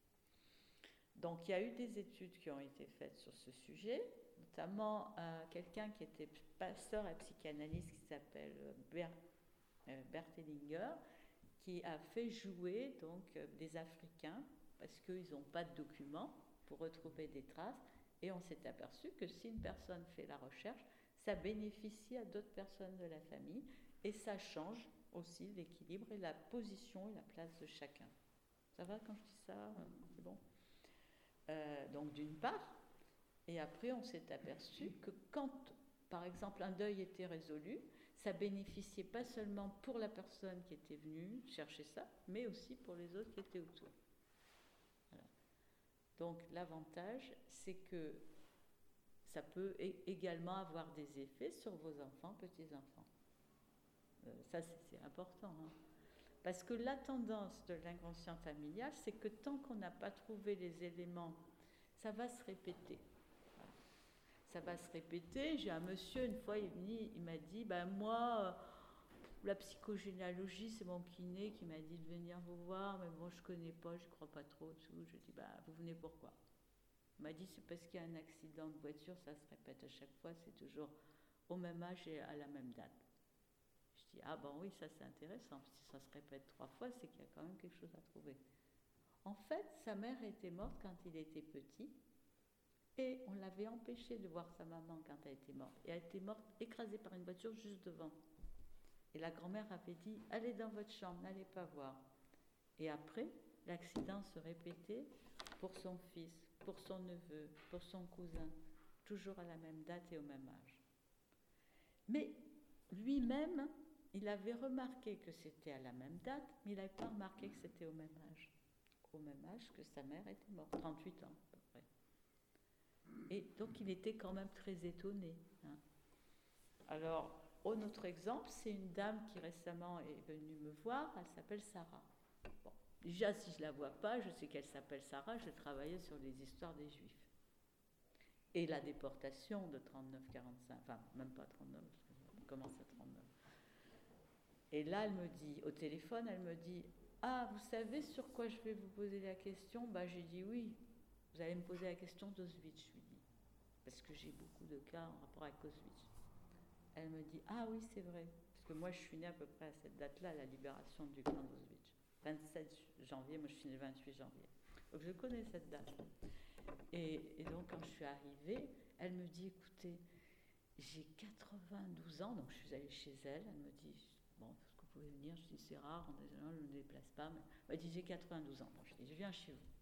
Donc, il y a eu des études qui ont été faites sur ce sujet, notamment euh, quelqu'un qui était pasteur et psychanalyste qui s'appelle Bert, euh, Bert Hellinger, qui a fait jouer donc, euh, des Africains, parce qu'ils n'ont pas de documents pour retrouver des traces, et on s'est aperçu que si une personne fait la recherche, ça bénéficie à d'autres personnes de la famille, et ça change aussi l'équilibre et la position et la place de chacun. Ça va quand je dis ça? C'est bon. Euh, donc d'une part, et après on s'est aperçu que quand, par exemple, un deuil était résolu, ça bénéficiait pas seulement pour la personne qui était venue chercher ça, mais aussi pour les autres qui étaient autour. Voilà. Donc l'avantage, c'est que ça peut également avoir des effets sur vos enfants, petits-enfants. Ça, c'est important. Hein. Parce que la tendance de l'inconscient familial, c'est que tant qu'on n'a pas trouvé les éléments, ça va se répéter. Voilà. Ça va se répéter. J'ai un monsieur, une fois, il, venu, il m'a dit, ben moi, la psychogénéalogie, c'est mon kiné qui m'a dit de venir vous voir, mais bon, je ne connais pas, je ne crois pas trop. Je dis, ben, vous venez pourquoi? Il m'a dit, c'est parce qu'il y a un accident de voiture, ça se répète à chaque fois, c'est toujours au même âge et à la même date. Je dis, ah ben oui, ça c'est intéressant, si ça se répète trois fois, c'est qu'il y a quand même quelque chose à trouver. En fait, sa mère était morte quand il était petit, et on l'avait empêché de voir sa maman quand elle était morte. Et elle était morte écrasée par une voiture juste devant. Et la grand-mère avait dit, allez dans votre chambre, n'allez pas voir. Et après, l'accident se répétait pour son fils, pour son neveu, pour son cousin, toujours à la même date et au même âge. Mais lui-même, il avait remarqué que c'était à la même date, mais il n'avait pas remarqué que c'était au même âge. Au même âge que sa mère était morte, trente-huit ans à peu près. Et donc il était quand même très étonné. Hein. Alors, un autre exemple, c'est une dame qui récemment est venue me voir, elle s'appelle Sarah. Bon, déjà, si je ne la vois pas, je sais qu'elle s'appelle Sarah, je travaillais sur les histoires des Juifs. Et la déportation de trente-neuf quarante-cinq, enfin, même pas trente-neuf, on commence à trente-neuf. Et là, elle me dit, au téléphone, elle me dit, ah, vous savez sur quoi je vais vous poser la question? Bah, j'ai dit oui. Vous allez me poser la question d'Auschwitz, je lui dis, parce que j'ai beaucoup de cas en rapport avec Auschwitz. Elle me dit, ah oui, c'est vrai, parce que moi, je suis née à peu près à cette date-là, la libération du camp d'Auschwitz. vingt-sept janvier, moi je suis née le vingt-huit janvier. Donc je connais cette date. Et, et donc quand je suis arrivée, elle me dit, écoutez, j'ai quatre-vingt-douze ans, donc je suis allée chez elle, elle me dit, bon, est-ce que vous pouvez venir? Je dis, c'est rare, en général, je ne me déplace pas, mais elle m'a dit, j'ai quatre-vingt-douze ans. Bon, je dis, je viens chez vous.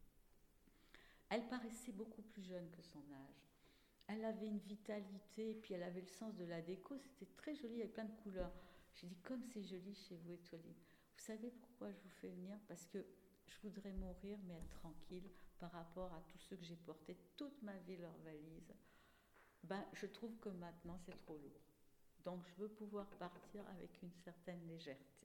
Elle paraissait beaucoup plus jeune que son âge. Elle avait une vitalité, puis elle avait le sens de la déco, c'était très joli, avec plein de couleurs. J'ai dit, comme c'est joli chez vous, Étoiline. Vous savez pourquoi je vous fais venir? Parce que je voudrais mourir, mais être tranquille par rapport à tous ceux que j'ai portés toute ma vie, leurs valises. Ben, je trouve que maintenant, c'est trop lourd. Donc, je veux pouvoir partir avec une certaine légèreté.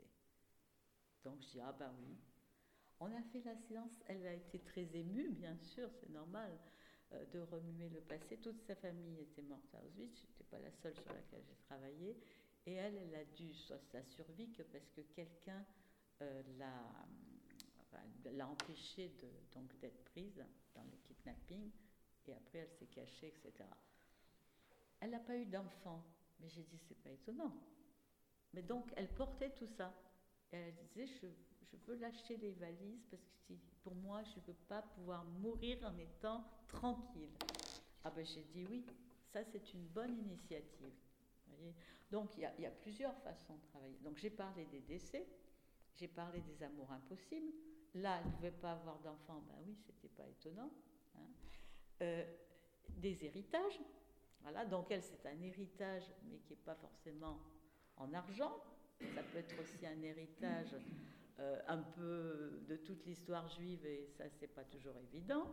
Donc, je dis, ah ben oui. On a fait la séance, elle a été très émue, bien sûr, c'est normal, euh, de remuer le passé. Toute sa famille était morte à Auschwitz, je n'étais pas la seule sur laquelle j'ai travaillé. Et elle, elle a dû, ça a survécu que parce que quelqu'un euh, l'a, enfin, l'a empêchée de, donc, d'être prise dans les kidnappings, et après elle s'est cachée, et cetera. Elle n'a pas eu d'enfant, mais j'ai dit, c'est pas étonnant. Mais donc, elle portait tout ça. Et elle disait, je, je veux lâcher les valises parce que pour moi, je ne veux pas pouvoir mourir en étant tranquille. Ah ben j'ai dit oui, ça c'est une bonne initiative. Vous voyez, donc il y, y a plusieurs façons de travailler. Donc j'ai parlé des décès, j'ai parlé des amours impossibles. Là, elle ne pouvait pas avoir d'enfant, ben oui, c'était pas étonnant. Hein. Euh, des héritages, voilà, donc elle c'est un héritage, mais qui n'est pas forcément en argent. Ça peut être aussi un héritage euh, un peu de toute l'histoire juive, et ça, c'est pas toujours évident.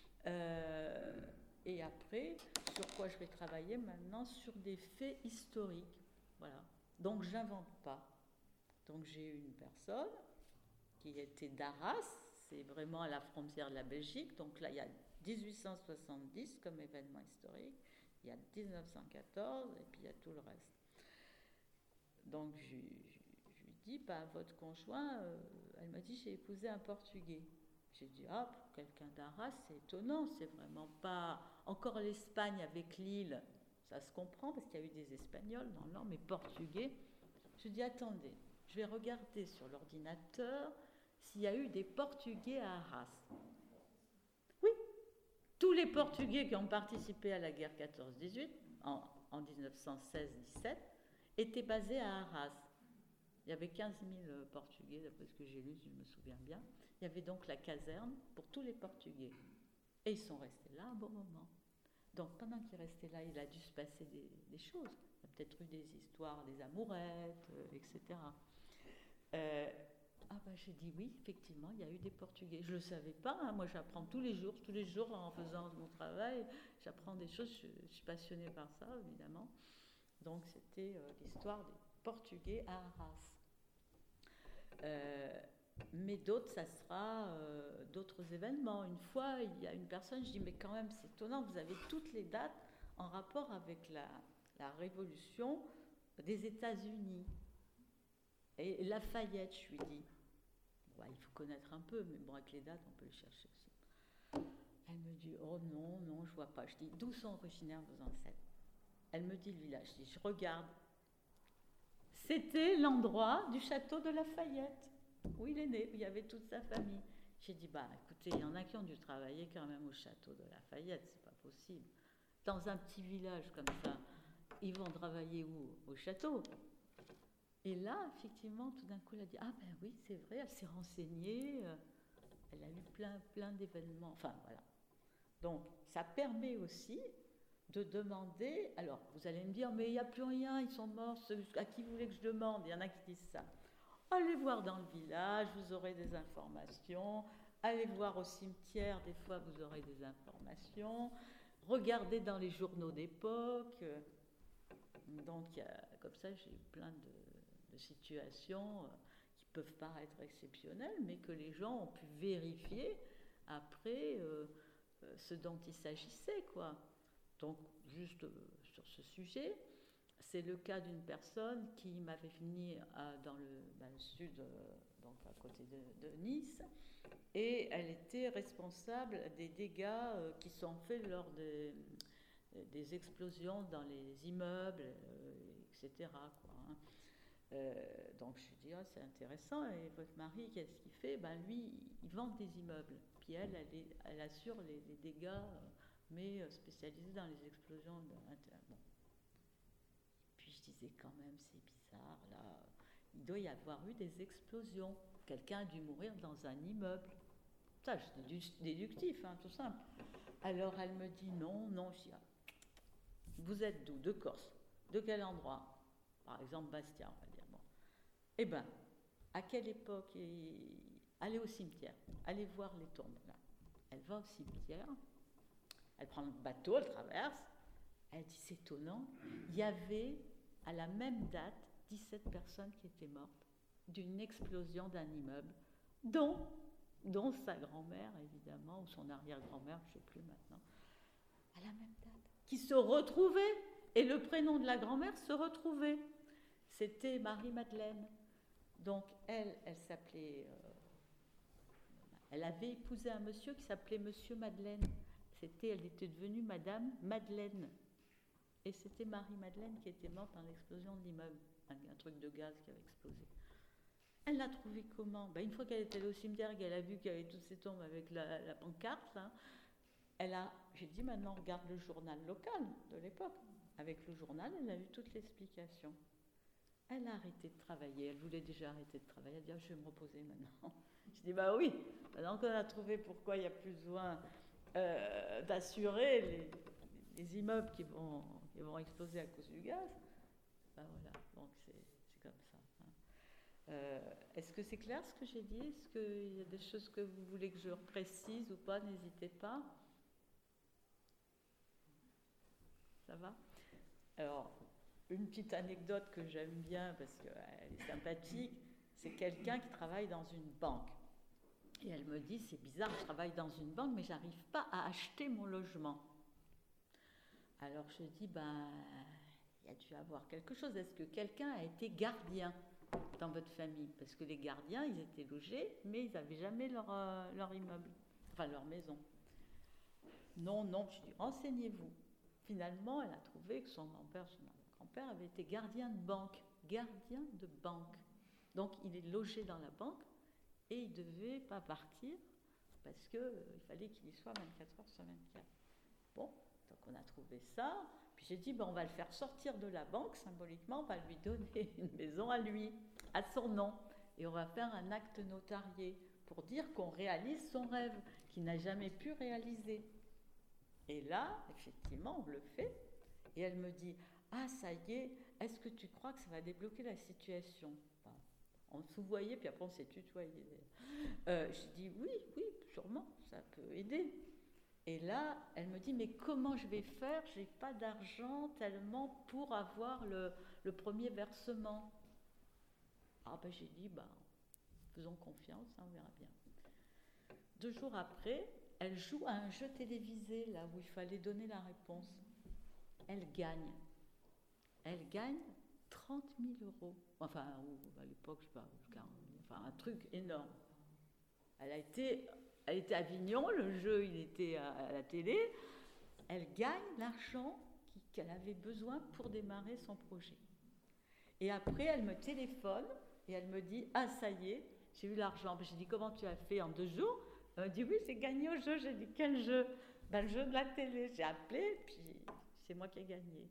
Euh, et après, sur quoi je vais travailler maintenant? Sur des faits historiques. Voilà. Donc, j'invente pas. Donc, j'ai une personne qui était d'Arras, c'est vraiment à la frontière de la Belgique. Donc là, il y a dix-huit cent soixante-dix comme événement historique, il y a dix-neuf cent quatorze, et puis il y a tout le reste. Donc, je, je, je lui dis, bah, votre conjoint, euh, elle m'a dit, j'ai épousé un Portugais. J'ai dit, ah, pour quelqu'un d'Arras, c'est étonnant, c'est vraiment pas... Encore l'Espagne avec l'île, ça se comprend, parce qu'il y a eu des Espagnols dans le Nord, mais Portugais. Je dis, attendez, je vais regarder sur l'ordinateur s'il y a eu des Portugais à Arras. Oui, tous les Portugais qui ont participé à la guerre quatorze dix-huit, en, en dix-neuf cent seize dix-sept, étaient basés à Arras. Il y avait quinze mille Portugais, d'après ce que j'ai lu, si je me souviens bien. Il y avait donc la caserne pour tous les Portugais. Et ils sont restés là un bon moment. Donc pendant qu'il restait là, il a dû se passer des, des choses. Il y a peut-être eu des histoires, des amourettes, euh, et cetera. Euh, ah ben j'ai dit oui, effectivement, il y a eu des Portugais. Je ne le savais pas, hein. Moi j'apprends tous les jours, tous les jours en faisant mon travail, j'apprends des choses, je, je suis passionnée par ça, évidemment. Donc c'était euh, l'histoire des Portugais à Arras. Euh, mais d'autres, ça sera euh, d'autres événements. Une fois, il y a une personne, je dis, mais quand même, c'est étonnant, vous avez toutes les dates en rapport avec la, la révolution des États-Unis. Et Lafayette, je lui dis, ouais, il faut connaître un peu, mais bon, avec les dates, on peut les chercher aussi. Elle me dit, oh non, non, je vois pas. Je dis, d'où sont originaires vos ancêtres? Elle me dit le village. Je dis, je regarde. C'était l'endroit du château de Lafayette, où il est né, où il y avait toute sa famille. J'ai dit, bah écoutez, il y en a qui ont dû travailler quand même au château de Lafayette, c'est pas possible. Dans un petit village comme ça, ils vont travailler où? Au château. Et là, effectivement, tout d'un coup, elle a dit, ah ben oui, c'est vrai, elle s'est renseignée, elle a lu plein, plein d'événements, enfin voilà. Donc, ça permet aussi de demander, alors vous allez me dire, mais il n'y a plus rien, ils sont morts, à qui vous voulez que je demande? Il y en a qui disent ça. Allez voir dans le village, vous aurez des informations. Allez voir au cimetière, des fois vous aurez des informations. Regardez dans les journaux d'époque. Donc, comme ça, j'ai eu plein de, de situations qui peuvent paraître exceptionnelles, mais que les gens ont pu vérifier après euh, ce dont il s'agissait, quoi. Donc, juste euh, sur ce sujet, c'est le cas d'une personne qui m'avait venu à, dans le, ben, le sud, euh, donc à côté de, de Nice, et elle était responsable des dégâts euh, qui sont faits lors des, des explosions dans les immeubles, euh, et cetera quoi, hein. Euh, donc je lui dis, ah, c'est intéressant, et votre mari, qu'est-ce qu'il fait? Ben lui, il vend des immeubles, puis elle, elle, est, elle assure les, les dégâts, euh, mais spécialisée dans les explosions. De, bon. Puis je disais quand même, c'est bizarre, là, il doit y avoir eu des explosions, quelqu'un a dû mourir dans un immeuble. Ça, c'est déductif, hein, tout simple. Alors elle me dit, non, non, je dis, ah, vous êtes d'où? De Corse. De quel endroit? Par exemple, Bastia, on va dire. Bon. Eh bien, à quelle époque? Allez au cimetière, allez voir les tombes. Là. Elle va au cimetière, elle prend le bateau, elle traverse, elle dit, c'est étonnant, il y avait à la même date dix-sept personnes qui étaient mortes d'une explosion d'un immeuble, dont, dont sa grand-mère, évidemment, ou son arrière-grand-mère, je ne sais plus maintenant, à la même date, qui se retrouvaient, et le prénom de la grand-mère se retrouvait. C'était Marie-Madeleine. Donc, elle, elle s'appelait... Euh, elle avait épousé un monsieur qui s'appelait Monsieur Madeleine. C'était, elle était devenue Madame Madeleine. Et c'était Marie-Madeleine qui était morte dans l'explosion de l'immeuble. Un, un truc de gaz qui avait explosé. Elle l'a trouvé comment? Ben, une fois qu'elle était allée au cimetière, qu'elle a vu qu'il y avait toutes ces tombes avec la, la pancarte, là, elle a... J'ai dit, maintenant, regarde le journal local de l'époque. Avec le journal, elle a eu toute l'explication. Elle a arrêté de travailler. Elle voulait déjà arrêter de travailler. Elle a dit, ah, je vais me reposer maintenant. Je dis, bah oui, maintenant qu'on a trouvé pourquoi il n'y a plus besoin euh, d'assurer les, les immeubles qui vont, qui vont exploser à cause du gaz, ben voilà, donc c'est, c'est comme ça. Hein. Euh, est-ce que c'est clair ce que j'ai dit? Est-ce qu'il y a des choses que vous voulez que je précise ou pas? N'hésitez pas. Ça va? Alors, une petite anecdote que j'aime bien parce qu'elle est sympathique, c'est quelqu'un qui travaille dans une banque. Et elle me dit, c'est bizarre, je travaille dans une banque, mais je n'arrive pas à acheter mon logement. Alors je dis, ben, il y a dû avoir quelque chose. Est-ce que quelqu'un a été gardien dans votre famille? Parce que les gardiens, ils étaient logés, mais ils n'avaient jamais leur, euh, leur immeuble, enfin leur maison. Non, non, je dis, renseignez-vous. Finalement, elle a trouvé que son grand-père, son grand-père avait été gardien de banque. Gardien de banque. Donc, il est logé dans la banque et il ne devait pas partir parce qu'il euh, fallait qu'il y soit vingt-quatre heures sur vingt-quatre. Bon, donc on a trouvé ça. Puis j'ai dit, ben, on va le faire sortir de la banque, symboliquement, on va lui donner une maison à lui, à son nom. Et on va faire un acte notarié pour dire qu'on réalise son rêve, qu'il n'a jamais pu réaliser. Et là, effectivement, on le fait. Et elle me dit, ah, ça y est, est-ce que tu crois que ça va débloquer la situation? Enfin, on se voyait, puis après on s'est tutoyé. Euh, je dis, oui, oui, sûrement, ça peut aider. Et là, elle me dit, mais comment je vais faire? Je n'ai pas d'argent tellement pour avoir le, le premier versement. Ah ben j'ai dit, ben, faisons confiance, hein, on verra bien. Deux jours après, elle joue à un jeu télévisé, là où il fallait donner la réponse. Elle gagne. Elle gagne trente mille euros. Enfin, à l'époque, je sais pas, quarante mille, enfin un truc énorme. Elle a été, elle était à Avignon, le jeu, il était à, à la télé. Elle gagne l'argent qu'elle avait besoin pour démarrer son projet. Et après, elle me téléphone et elle me dit, ah, ça y est, j'ai eu l'argent. J'ai dit, comment tu as fait en deux jours? Elle m'a dit, oui, j'ai gagné au jeu. J'ai dit, quel jeu? Ben, le jeu de la télé. J'ai appelé, puis c'est moi qui ai gagné.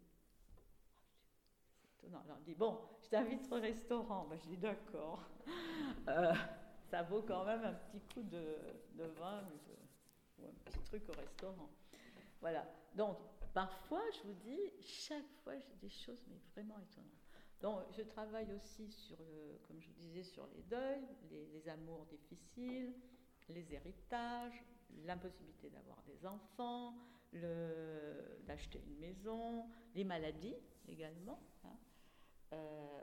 C'est étonnant. Alors, elle dit, bon, je t'invite au restaurant. Ben, je dis, d'accord. Euh, ça vaut quand même un petit coup de, de vin ou, de, ou un petit truc au restaurant. Voilà. Donc, parfois, je vous dis, chaque fois, j'ai des choses mais vraiment étonnantes. Donc, je travaille aussi sur, le, comme je vous disais, sur les deuils, les, les amours difficiles, les héritages, l'impossibilité d'avoir des enfants, le, d'acheter une maison, les maladies également. Hein. Euh,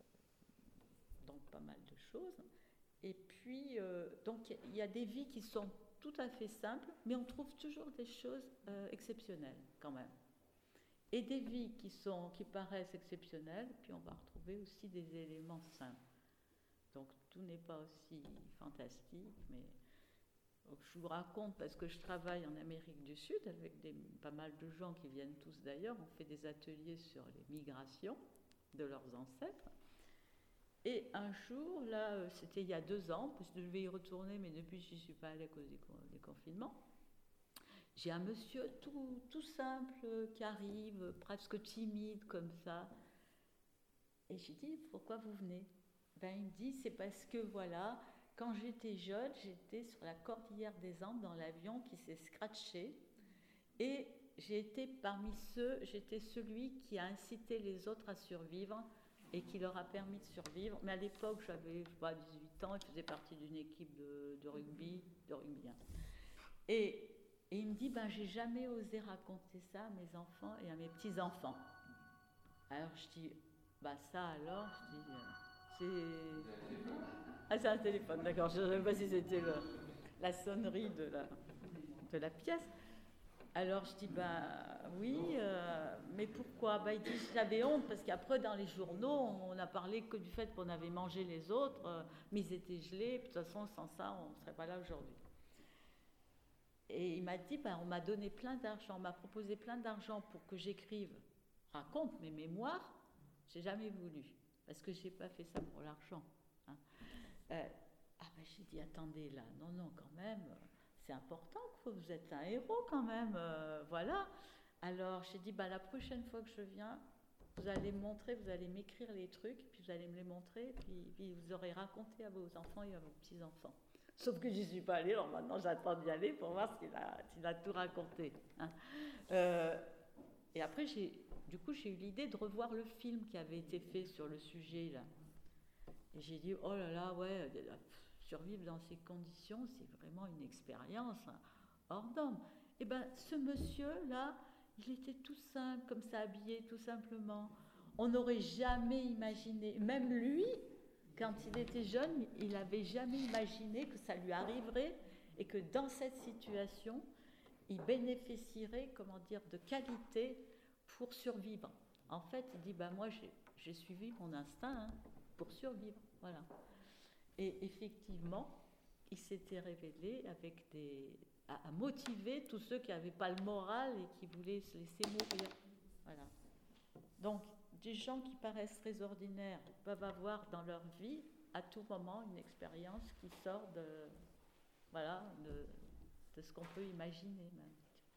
donc, pas mal de choses. Et puis, euh, donc, il y a des vies qui sont tout à fait simples, mais on trouve toujours des choses euh, exceptionnelles quand même. et des vies qui, sont, qui paraissent exceptionnelles, puis on va retrouver aussi des éléments simples. Donc tout n'est pas aussi fantastique, mais je vous raconte parce que je travaille en Amérique du Sud avec des, pas mal de gens qui viennent tous d'ailleurs. On fait des ateliers sur les migrations de leurs ancêtres. Et un jour, là, c'était il y a deux ans, parce que je vais y retourner, mais depuis je n'y suis pas allée à cause des, des confinements. J'ai un monsieur tout, tout simple qui arrive, presque timide comme ça. Et je lui dis, pourquoi vous venez? Ben, il me dit, c'est parce que voilà, quand j'étais jeune, j'étais sur la cordillère des Andes dans l'avion qui s'est scratché. Et j'ai été parmi ceux, j'étais celui qui a incité les autres à survivre et qui leur a permis de survivre. Mais à l'époque, j'avais, je sais pas, dix-huit ans, et je faisais partie d'une équipe de, de rugby, de rugby. Hein. Et, et il me dit, ben, j'ai jamais osé raconter ça à mes enfants et à mes petits-enfants. Alors je dis, bah ça alors, je dis, euh, c'est... Ah, c'est un téléphone, d'accord, je ne savais pas si c'était le, la sonnerie de la, de la pièce. Alors je dis, bah oui, euh, mais pourquoi? Bah, il dit, j'avais honte, parce qu'après dans les journaux, on n'a parlé que du fait qu'on avait mangé les autres, euh, mais ils étaient gelés, de toute façon sans ça, on ne serait pas là aujourd'hui. Et il m'a dit, bah, on m'a donné plein d'argent, on m'a proposé plein d'argent pour que j'écrive, raconte mes mémoires, j'ai jamais voulu, parce que je n'ai pas fait ça pour l'argent. Hein. Euh, ah ben j'ai dit, attendez là, non, non, quand même, c'est important, que vous êtes un héros quand même, euh, voilà. Alors j'ai dit, bah, la prochaine fois que je viens, vous allez me montrer, vous allez m'écrire les trucs, puis vous allez me les montrer, puis, puis vous aurez raconté à vos enfants et à vos petits-enfants. Sauf que j'y suis pas allée, alors maintenant j'attends d'y aller pour voir s'il a, s'il a tout raconté. Hein. Euh, et après, j'ai, du coup, j'ai eu l'idée de revoir le film qui avait été fait sur le sujet, là. Et j'ai dit, oh là là, ouais, survivre dans ces conditions, c'est vraiment une expérience hein, hors norme. Et bien, ce monsieur-là, il était tout simple, comme ça, habillé, tout simplement. On n'aurait jamais imaginé, même lui, quand il était jeune, il n'avait jamais imaginé que ça lui arriverait et que dans cette situation, il bénéficierait, comment dire, de qualité pour survivre. En fait, il dit, ben moi, j'ai, j'ai suivi mon instinct hein, pour survivre, voilà. Et effectivement, il s'était révélé avec des, à, à motiver tous ceux qui n'avaient pas le moral et qui voulaient se laisser mourir, voilà. Donc, des gens qui paraissent très ordinaires peuvent avoir dans leur vie, à tout moment, une expérience qui sort de, voilà, de, de ce qu'on peut imaginer même.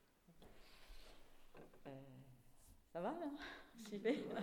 Euh, ça va là? J'y vais. J'ai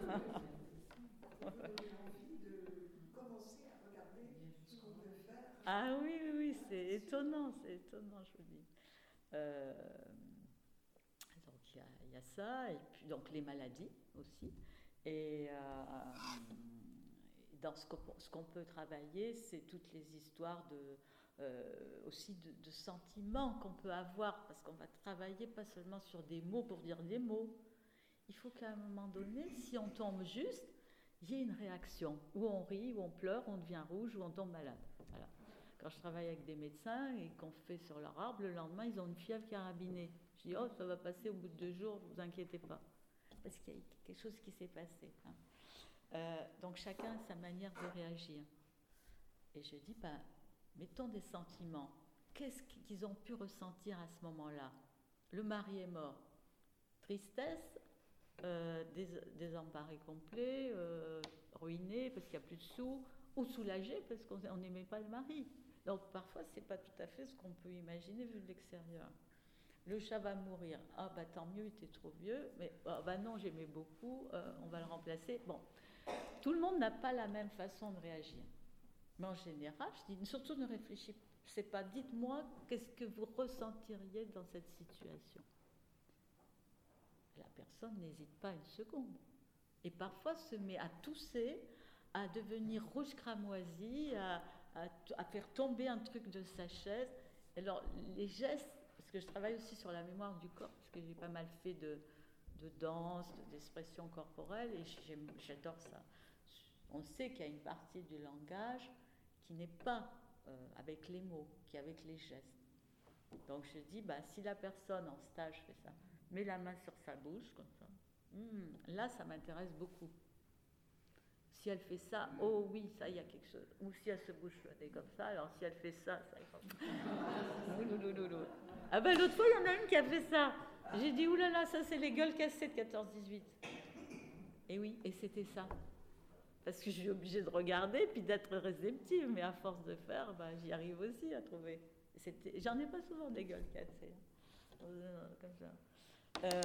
envie de commencer à regarder ce qu'on peut faire. Ah oui, oui, oui, c'est étonnant, c'est étonnant, je vous dis. Euh, donc il y a, il y a ça, et puis donc les maladies aussi. Et euh, dans ce qu'on, ce qu'on peut travailler, c'est toutes les histoires de, euh, aussi de, de sentiments qu'on peut avoir, parce qu'on va travailler pas seulement sur des mots pour dire des mots. Il faut qu'à un moment donné, si on tombe juste, il y ait une réaction, où on rit, où on pleure, où on devient rouge, où on tombe malade. Voilà. Quand je travaille avec des médecins et qu'on fait sur leur arbre, le lendemain, ils ont une fièvre carabinée. Je dis, oh, ça va passer au bout de deux jours, ne vous inquiétez pas. Parce qu'il y a quelque chose qui s'est passé. Hein. Euh, donc chacun a sa manière de réagir. Et je dis, ben, mettons des sentiments. Qu'est-ce qu'ils ont pu ressentir à ce moment-là? Le mari est mort. Tristesse, euh, dés, désemparé complet, euh, ruiné parce qu'il n'y a plus de sous, ou soulagé parce qu'on n'aimait pas le mari. Donc parfois, ce n'est pas tout à fait ce qu'on peut imaginer vu de l'extérieur. Le chat va mourir. Ah, bah tant mieux, il était trop vieux. Mais ah, bah non, j'aimais beaucoup, euh, on va le remplacer. Bon, tout le monde n'a pas la même façon de réagir. Mais en général, je dis, surtout ne réfléchissez pas. Dites-moi, qu'est-ce que vous ressentiriez dans cette situation? La personne n'hésite pas une seconde. Et parfois se met à tousser, à devenir rouge cramoisi, à, à, à faire tomber un truc de sa chaise. Alors, les gestes, parce que je travaille aussi sur la mémoire du corps, parce que j'ai pas mal fait de, de danse, de, d'expression corporelle, et j'aime, j'adore ça. On sait qu'il y a une partie du langage qui n'est pas euh, avec les mots, qui est avec les gestes. Donc je dis, bah, si la personne en stage fait ça, met la main sur sa bouche, comme ça, Hum, là, ça m'intéresse beaucoup. Si elle fait ça, oh oui, ça, il y a quelque chose. Ou si elle se bouge le nez comme ça, alors si elle fait ça, ça y est. Ah ben l'autre fois, il y en a une qui a fait ça. J'ai dit, oulala, ça c'est les gueules cassées de quatorze dix-huit. Et oui, et c'était ça. Parce que je suis obligée de regarder, puis d'être réceptive, mais à force de faire, ben, j'y arrive aussi à trouver. C'était... J'en ai pas souvent des gueules cassées. Comme ça. Euh...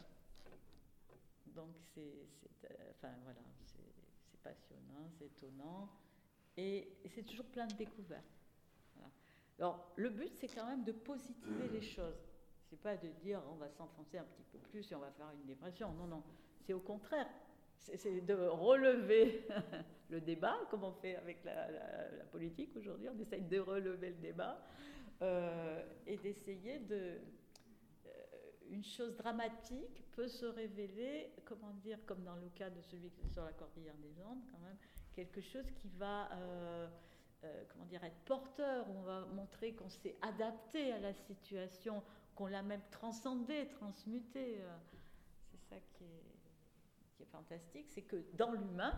Donc c'est... c'est euh... Enfin voilà, c'est... c'est passionnant, c'est étonnant, et, et c'est toujours plein de découvertes. Voilà. Alors, le but, c'est quand même de positiver les choses. C'est pas de dire on va s'enfoncer un petit peu plus et on va faire une dépression. Non, non. C'est au contraire. C'est, c'est de relever le débat, comme on fait avec la, la, la politique aujourd'hui. On essaye de relever le débat euh, et d'essayer de... Euh, une chose dramatique peut se révéler, comment dire, comme dans le cas de celui qui est sur la cordillère des Andes, quand même, quelque chose qui va... Euh, Euh, comment dire, être porteur, on va montrer qu'on s'est adapté à la situation, qu'on l'a même transcendé, transmuté. Euh, c'est ça qui est, qui est fantastique, c'est que dans l'humain,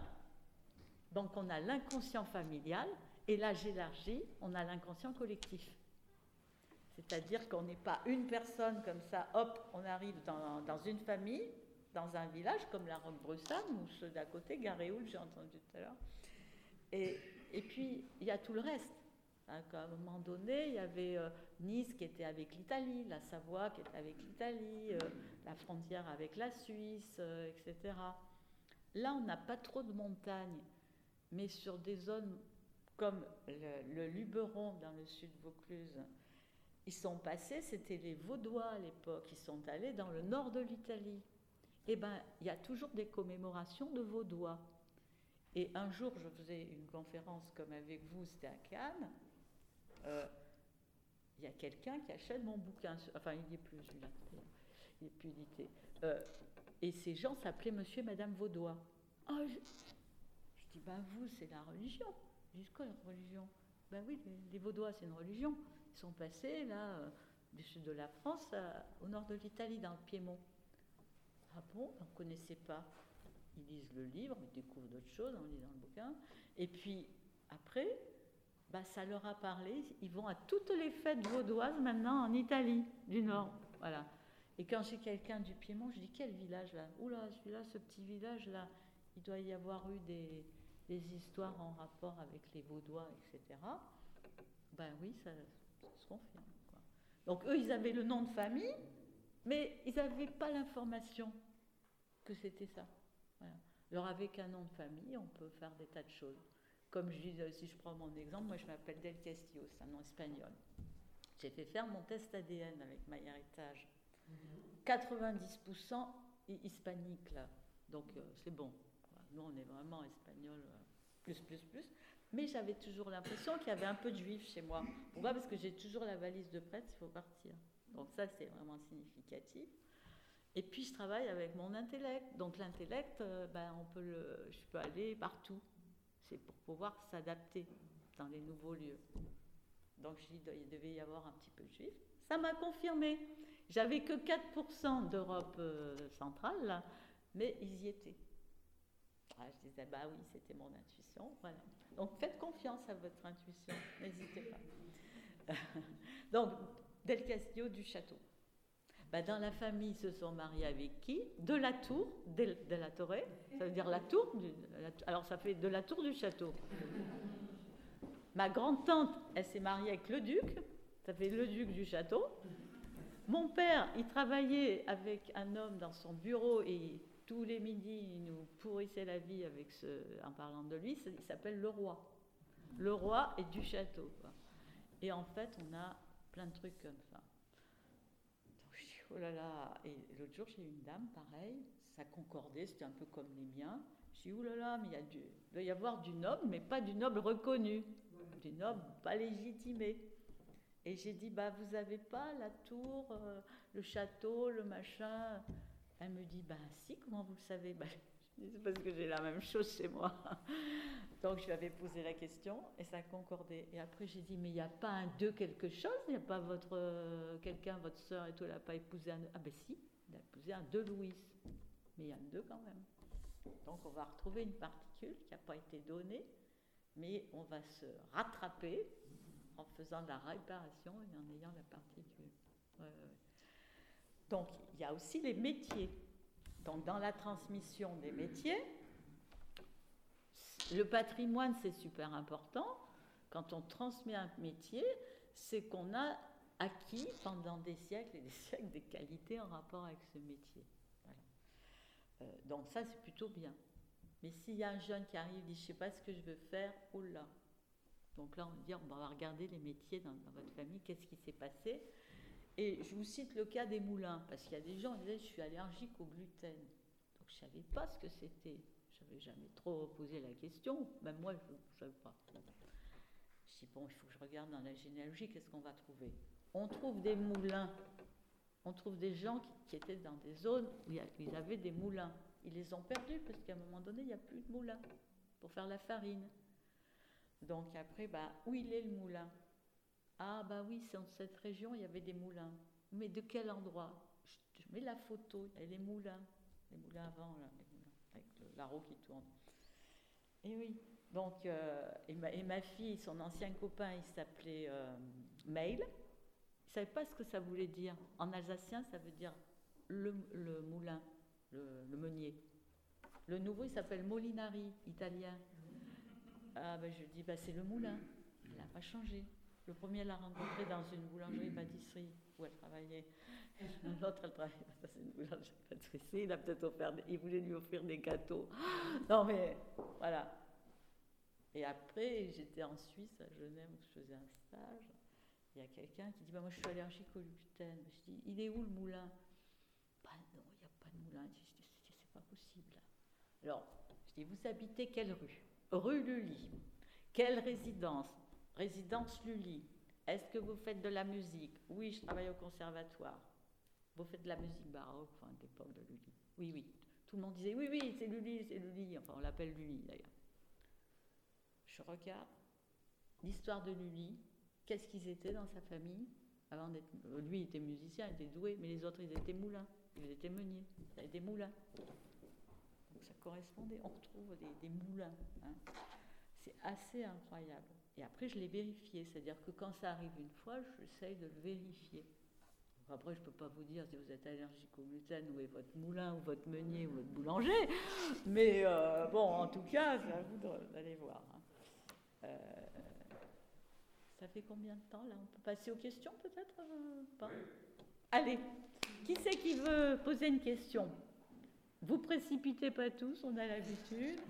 donc on a l'inconscient familial, et là j'élargis, on a l'inconscient collectif. C'est-à-dire qu'on n'est pas une personne comme ça, hop, on arrive dans, dans une famille, dans un village, comme la Roquebressane, ou ceux d'à côté, Garéoul, j'ai entendu tout à l'heure. Et Et puis, il y a tout le reste. À un moment donné, il y avait euh, Nice qui était avec l'Italie, la Savoie qui était avec l'Italie, euh, la frontière avec la Suisse, euh, et cetera. Là, on n'a pas trop de montagnes, mais sur des zones comme le, le Luberon, dans le sud de Vaucluse, ils sont passés, c'était les Vaudois à l'époque, ils sont allés dans le nord de l'Italie. Eh bien, il y a toujours des commémorations de Vaudois. Et un jour, je faisais une conférence comme avec vous, c'était à Cannes. Euh, il y a quelqu'un qui achète mon bouquin. Enfin, il n'y est plus, celui-là. Il n'est plus édité. Euh, et ces gens s'appelaient Monsieur et Madame Vaudois. Oh, je, je dis, ben vous, c'est la religion. Je dis, quoi, la religion? Ben oui, les, les Vaudois, c'est une religion. Ils sont passés, là, euh, du sud de la France, à, au nord de l'Italie, dans le Piémont. Ah bon? On ne connaissait pas. Ils lisent le livre, ils découvrent d'autres choses en lisant le bouquin. Et puis, après, bah, ça leur a parlé. Ils vont à toutes les fêtes vaudoises maintenant en Italie du Nord. Voilà. Et quand j'ai quelqu'un du Piémont, je dis, quel village là? Oula, celui-là, ce petit village-là, il doit y avoir eu des, des histoires en rapport avec les Vaudois, et cetera. Ben oui, ça, ça se confirme, quoi. Donc eux, ils avaient le nom de famille, mais ils n'avaient pas l'information que c'était ça. Voilà. Alors avec un nom de famille, on peut faire des tas de choses. Comme je dis, si je prends mon exemple, moi je m'appelle Del Castillo, c'est un nom espagnol. J'ai fait faire mon test A D N avec My Heritage. quatre-vingt-dix pour cent hispanique là, donc euh, c'est bon. Nous on est vraiment espagnol, euh, plus, plus, plus. Mais j'avais toujours l'impression qu'il y avait un peu de juif chez moi. Pourquoi? Parce que j'ai toujours la valise de prêtre, il faut partir. Donc ça c'est vraiment significatif. Et puis je travaille avec mon intellect. Donc l'intellect, euh, ben, on peut le, je peux aller partout. C'est pour pouvoir s'adapter dans les nouveaux lieux. Donc je dis il devait y avoir un petit peu de juif. Ça m'a confirmé. J'avais que quatre pour cent d'Europe euh, centrale, là, mais ils y étaient. Ah, je disais, bah oui, c'était mon intuition. Voilà. Donc faites confiance à votre intuition, n'hésitez pas. Donc, Del Castillo du Château. Bah, dans la famille, ils se sont mariés avec qui? De la Tour, de, de la Torre, ça veut dire la tour, du, la, alors ça fait de la Tour du Château. Ma grande-tante, elle s'est mariée avec le duc, ça fait le duc du Château. Mon père, il travaillait avec un homme dans son bureau et tous les midis, il nous pourrissait la vie avec ce, en parlant de lui, il s'appelle le roi. Le roi est du château, quoi. Et en fait, on a plein de trucs comme ça. Donc je dis, oh là là, et l'autre jour, j'ai eu une dame, pareil, ça concordait, c'était un peu comme les miens. Je dis, oh là là, mais il, y a du, il doit y avoir du noble, mais pas du noble reconnu, du noble pas légitimé. Et j'ai dit, bah, vous n'avez pas la tour, euh, le château, le machin. Elle me dit, bah si, comment vous le savez? Bah, je dis, c'est parce que j'ai la même chose chez moi. Donc je lui avais posé la question et ça concordait. Et après j'ai dit, mais il n'y a pas un de quelque chose? Il n'y a pas votre, euh, quelqu'un, votre sœur et tout, elle n'a pas épousé un... Ah ben si, elle a épousé un de Louis. mais il y en a deux quand même. Donc on va retrouver une particule qui n'a pas été donnée, mais on va se rattraper en faisant de la réparation et en ayant la particule. Ouais, ouais. Donc il y a aussi les métiers. Donc dans la transmission des métiers, le patrimoine c'est super important. Quand on transmet un métier, c'est qu'on a acquis pendant des siècles et des siècles des qualités en rapport avec ce métier. Voilà. Euh, donc ça c'est plutôt bien. Mais s'il y a un jeune qui arrive et dit je ne sais pas ce que je veux faire, oh là. Donc là on va dire on va regarder les métiers dans, dans votre famille, qu'est-ce qui s'est passé. Et je vous cite le cas des moulins, parce qu'il y a des gens qui disaient je suis allergique au gluten. Donc je ne savais pas ce que c'était. Je n'avais jamais trop posé la question, même moi je ne savais pas. Je dis bon, il faut que je regarde dans la généalogie, qu'est-ce qu'on va trouver. On trouve des moulins, on trouve des gens qui, qui étaient dans des zones où ils avaient des moulins. Ils les ont perdus parce qu'à un moment donné, il n'y a plus de moulins pour faire la farine. Donc après, bah, où il est le moulin? Ah bah oui, c'est dans cette région, il y avait des moulins. Mais de quel endroit? Je, je mets la photo, il y a les moulins, les moulins avant, là, les moulins, avec le, la roue qui tourne. Et oui, donc, euh, et, ma, et ma fille, son ancien copain, il s'appelait euh, Meil. Il ne savait pas ce que ça voulait dire. En alsacien, ça veut dire le, le moulin, le, le meunier. Le nouveau, il s'appelle Molinari, italien. Ah ben je dis, bah, c'est le moulin, il n'a pas changé. Le premier l'a rencontré dans une boulangerie-pâtisserie où elle travaillait. L'autre, elle travaillait dans une boulangerie-pâtisserie. Il a peut-être offert, des, il voulait lui offrir des gâteaux. Non mais voilà. Et après, j'étais en Suisse, à Genève, où je faisais un stage. Il y a quelqu'un qui dit, bah, moi je suis allergique au gluten. Je dis, il est où le moulin? Bah non, il n'y a pas de moulin. Je dis, c'est pas possible. Alors, je dis, vous habitez quelle rue? Rue Lully. Quelle résidence? Résidence Lully. Est-ce que vous faites de la musique? Oui, je travaille au conservatoire. Vous faites de la musique baroque, enfin, à l'époque de Lully. Oui, oui. Tout le monde disait, oui, oui, c'est Lully, c'est Lully. Enfin, on l'appelle Lully, d'ailleurs. Je regarde l'histoire de Lully. Qu'est-ce qu'ils étaient dans sa famille? Avant d'être... Lui, il était musicien, il était doué, mais les autres, ils étaient moulins. Ils étaient meuniers. Ils avaient des moulins. Donc, ça correspondait. On retrouve des, des moulins. Hein. C'est assez incroyable. Et après, je l'ai vérifié. C'est-à-dire que quand ça arrive une fois, j'essaye de le vérifier. Après, je ne peux pas vous dire si vous êtes allergique au gluten, où est votre moulin, ou votre meunier, ou votre boulanger. Mais euh, bon, en tout cas, c'est à vous d'aller voir. Hein. Euh, ça fait combien de temps, là? On peut passer aux questions, peut-être euh, pas oui. Allez, qui c'est qui veut poser une question? Vous précipitez pas tous, on a l'habitude.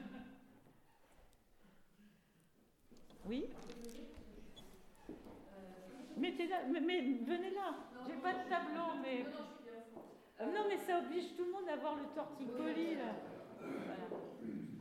Oui? Mettez là, mais, mais venez là. J'ai pas de tableau, mais euh, non, mais ça oblige tout le monde à voir le torticolis là. Voilà.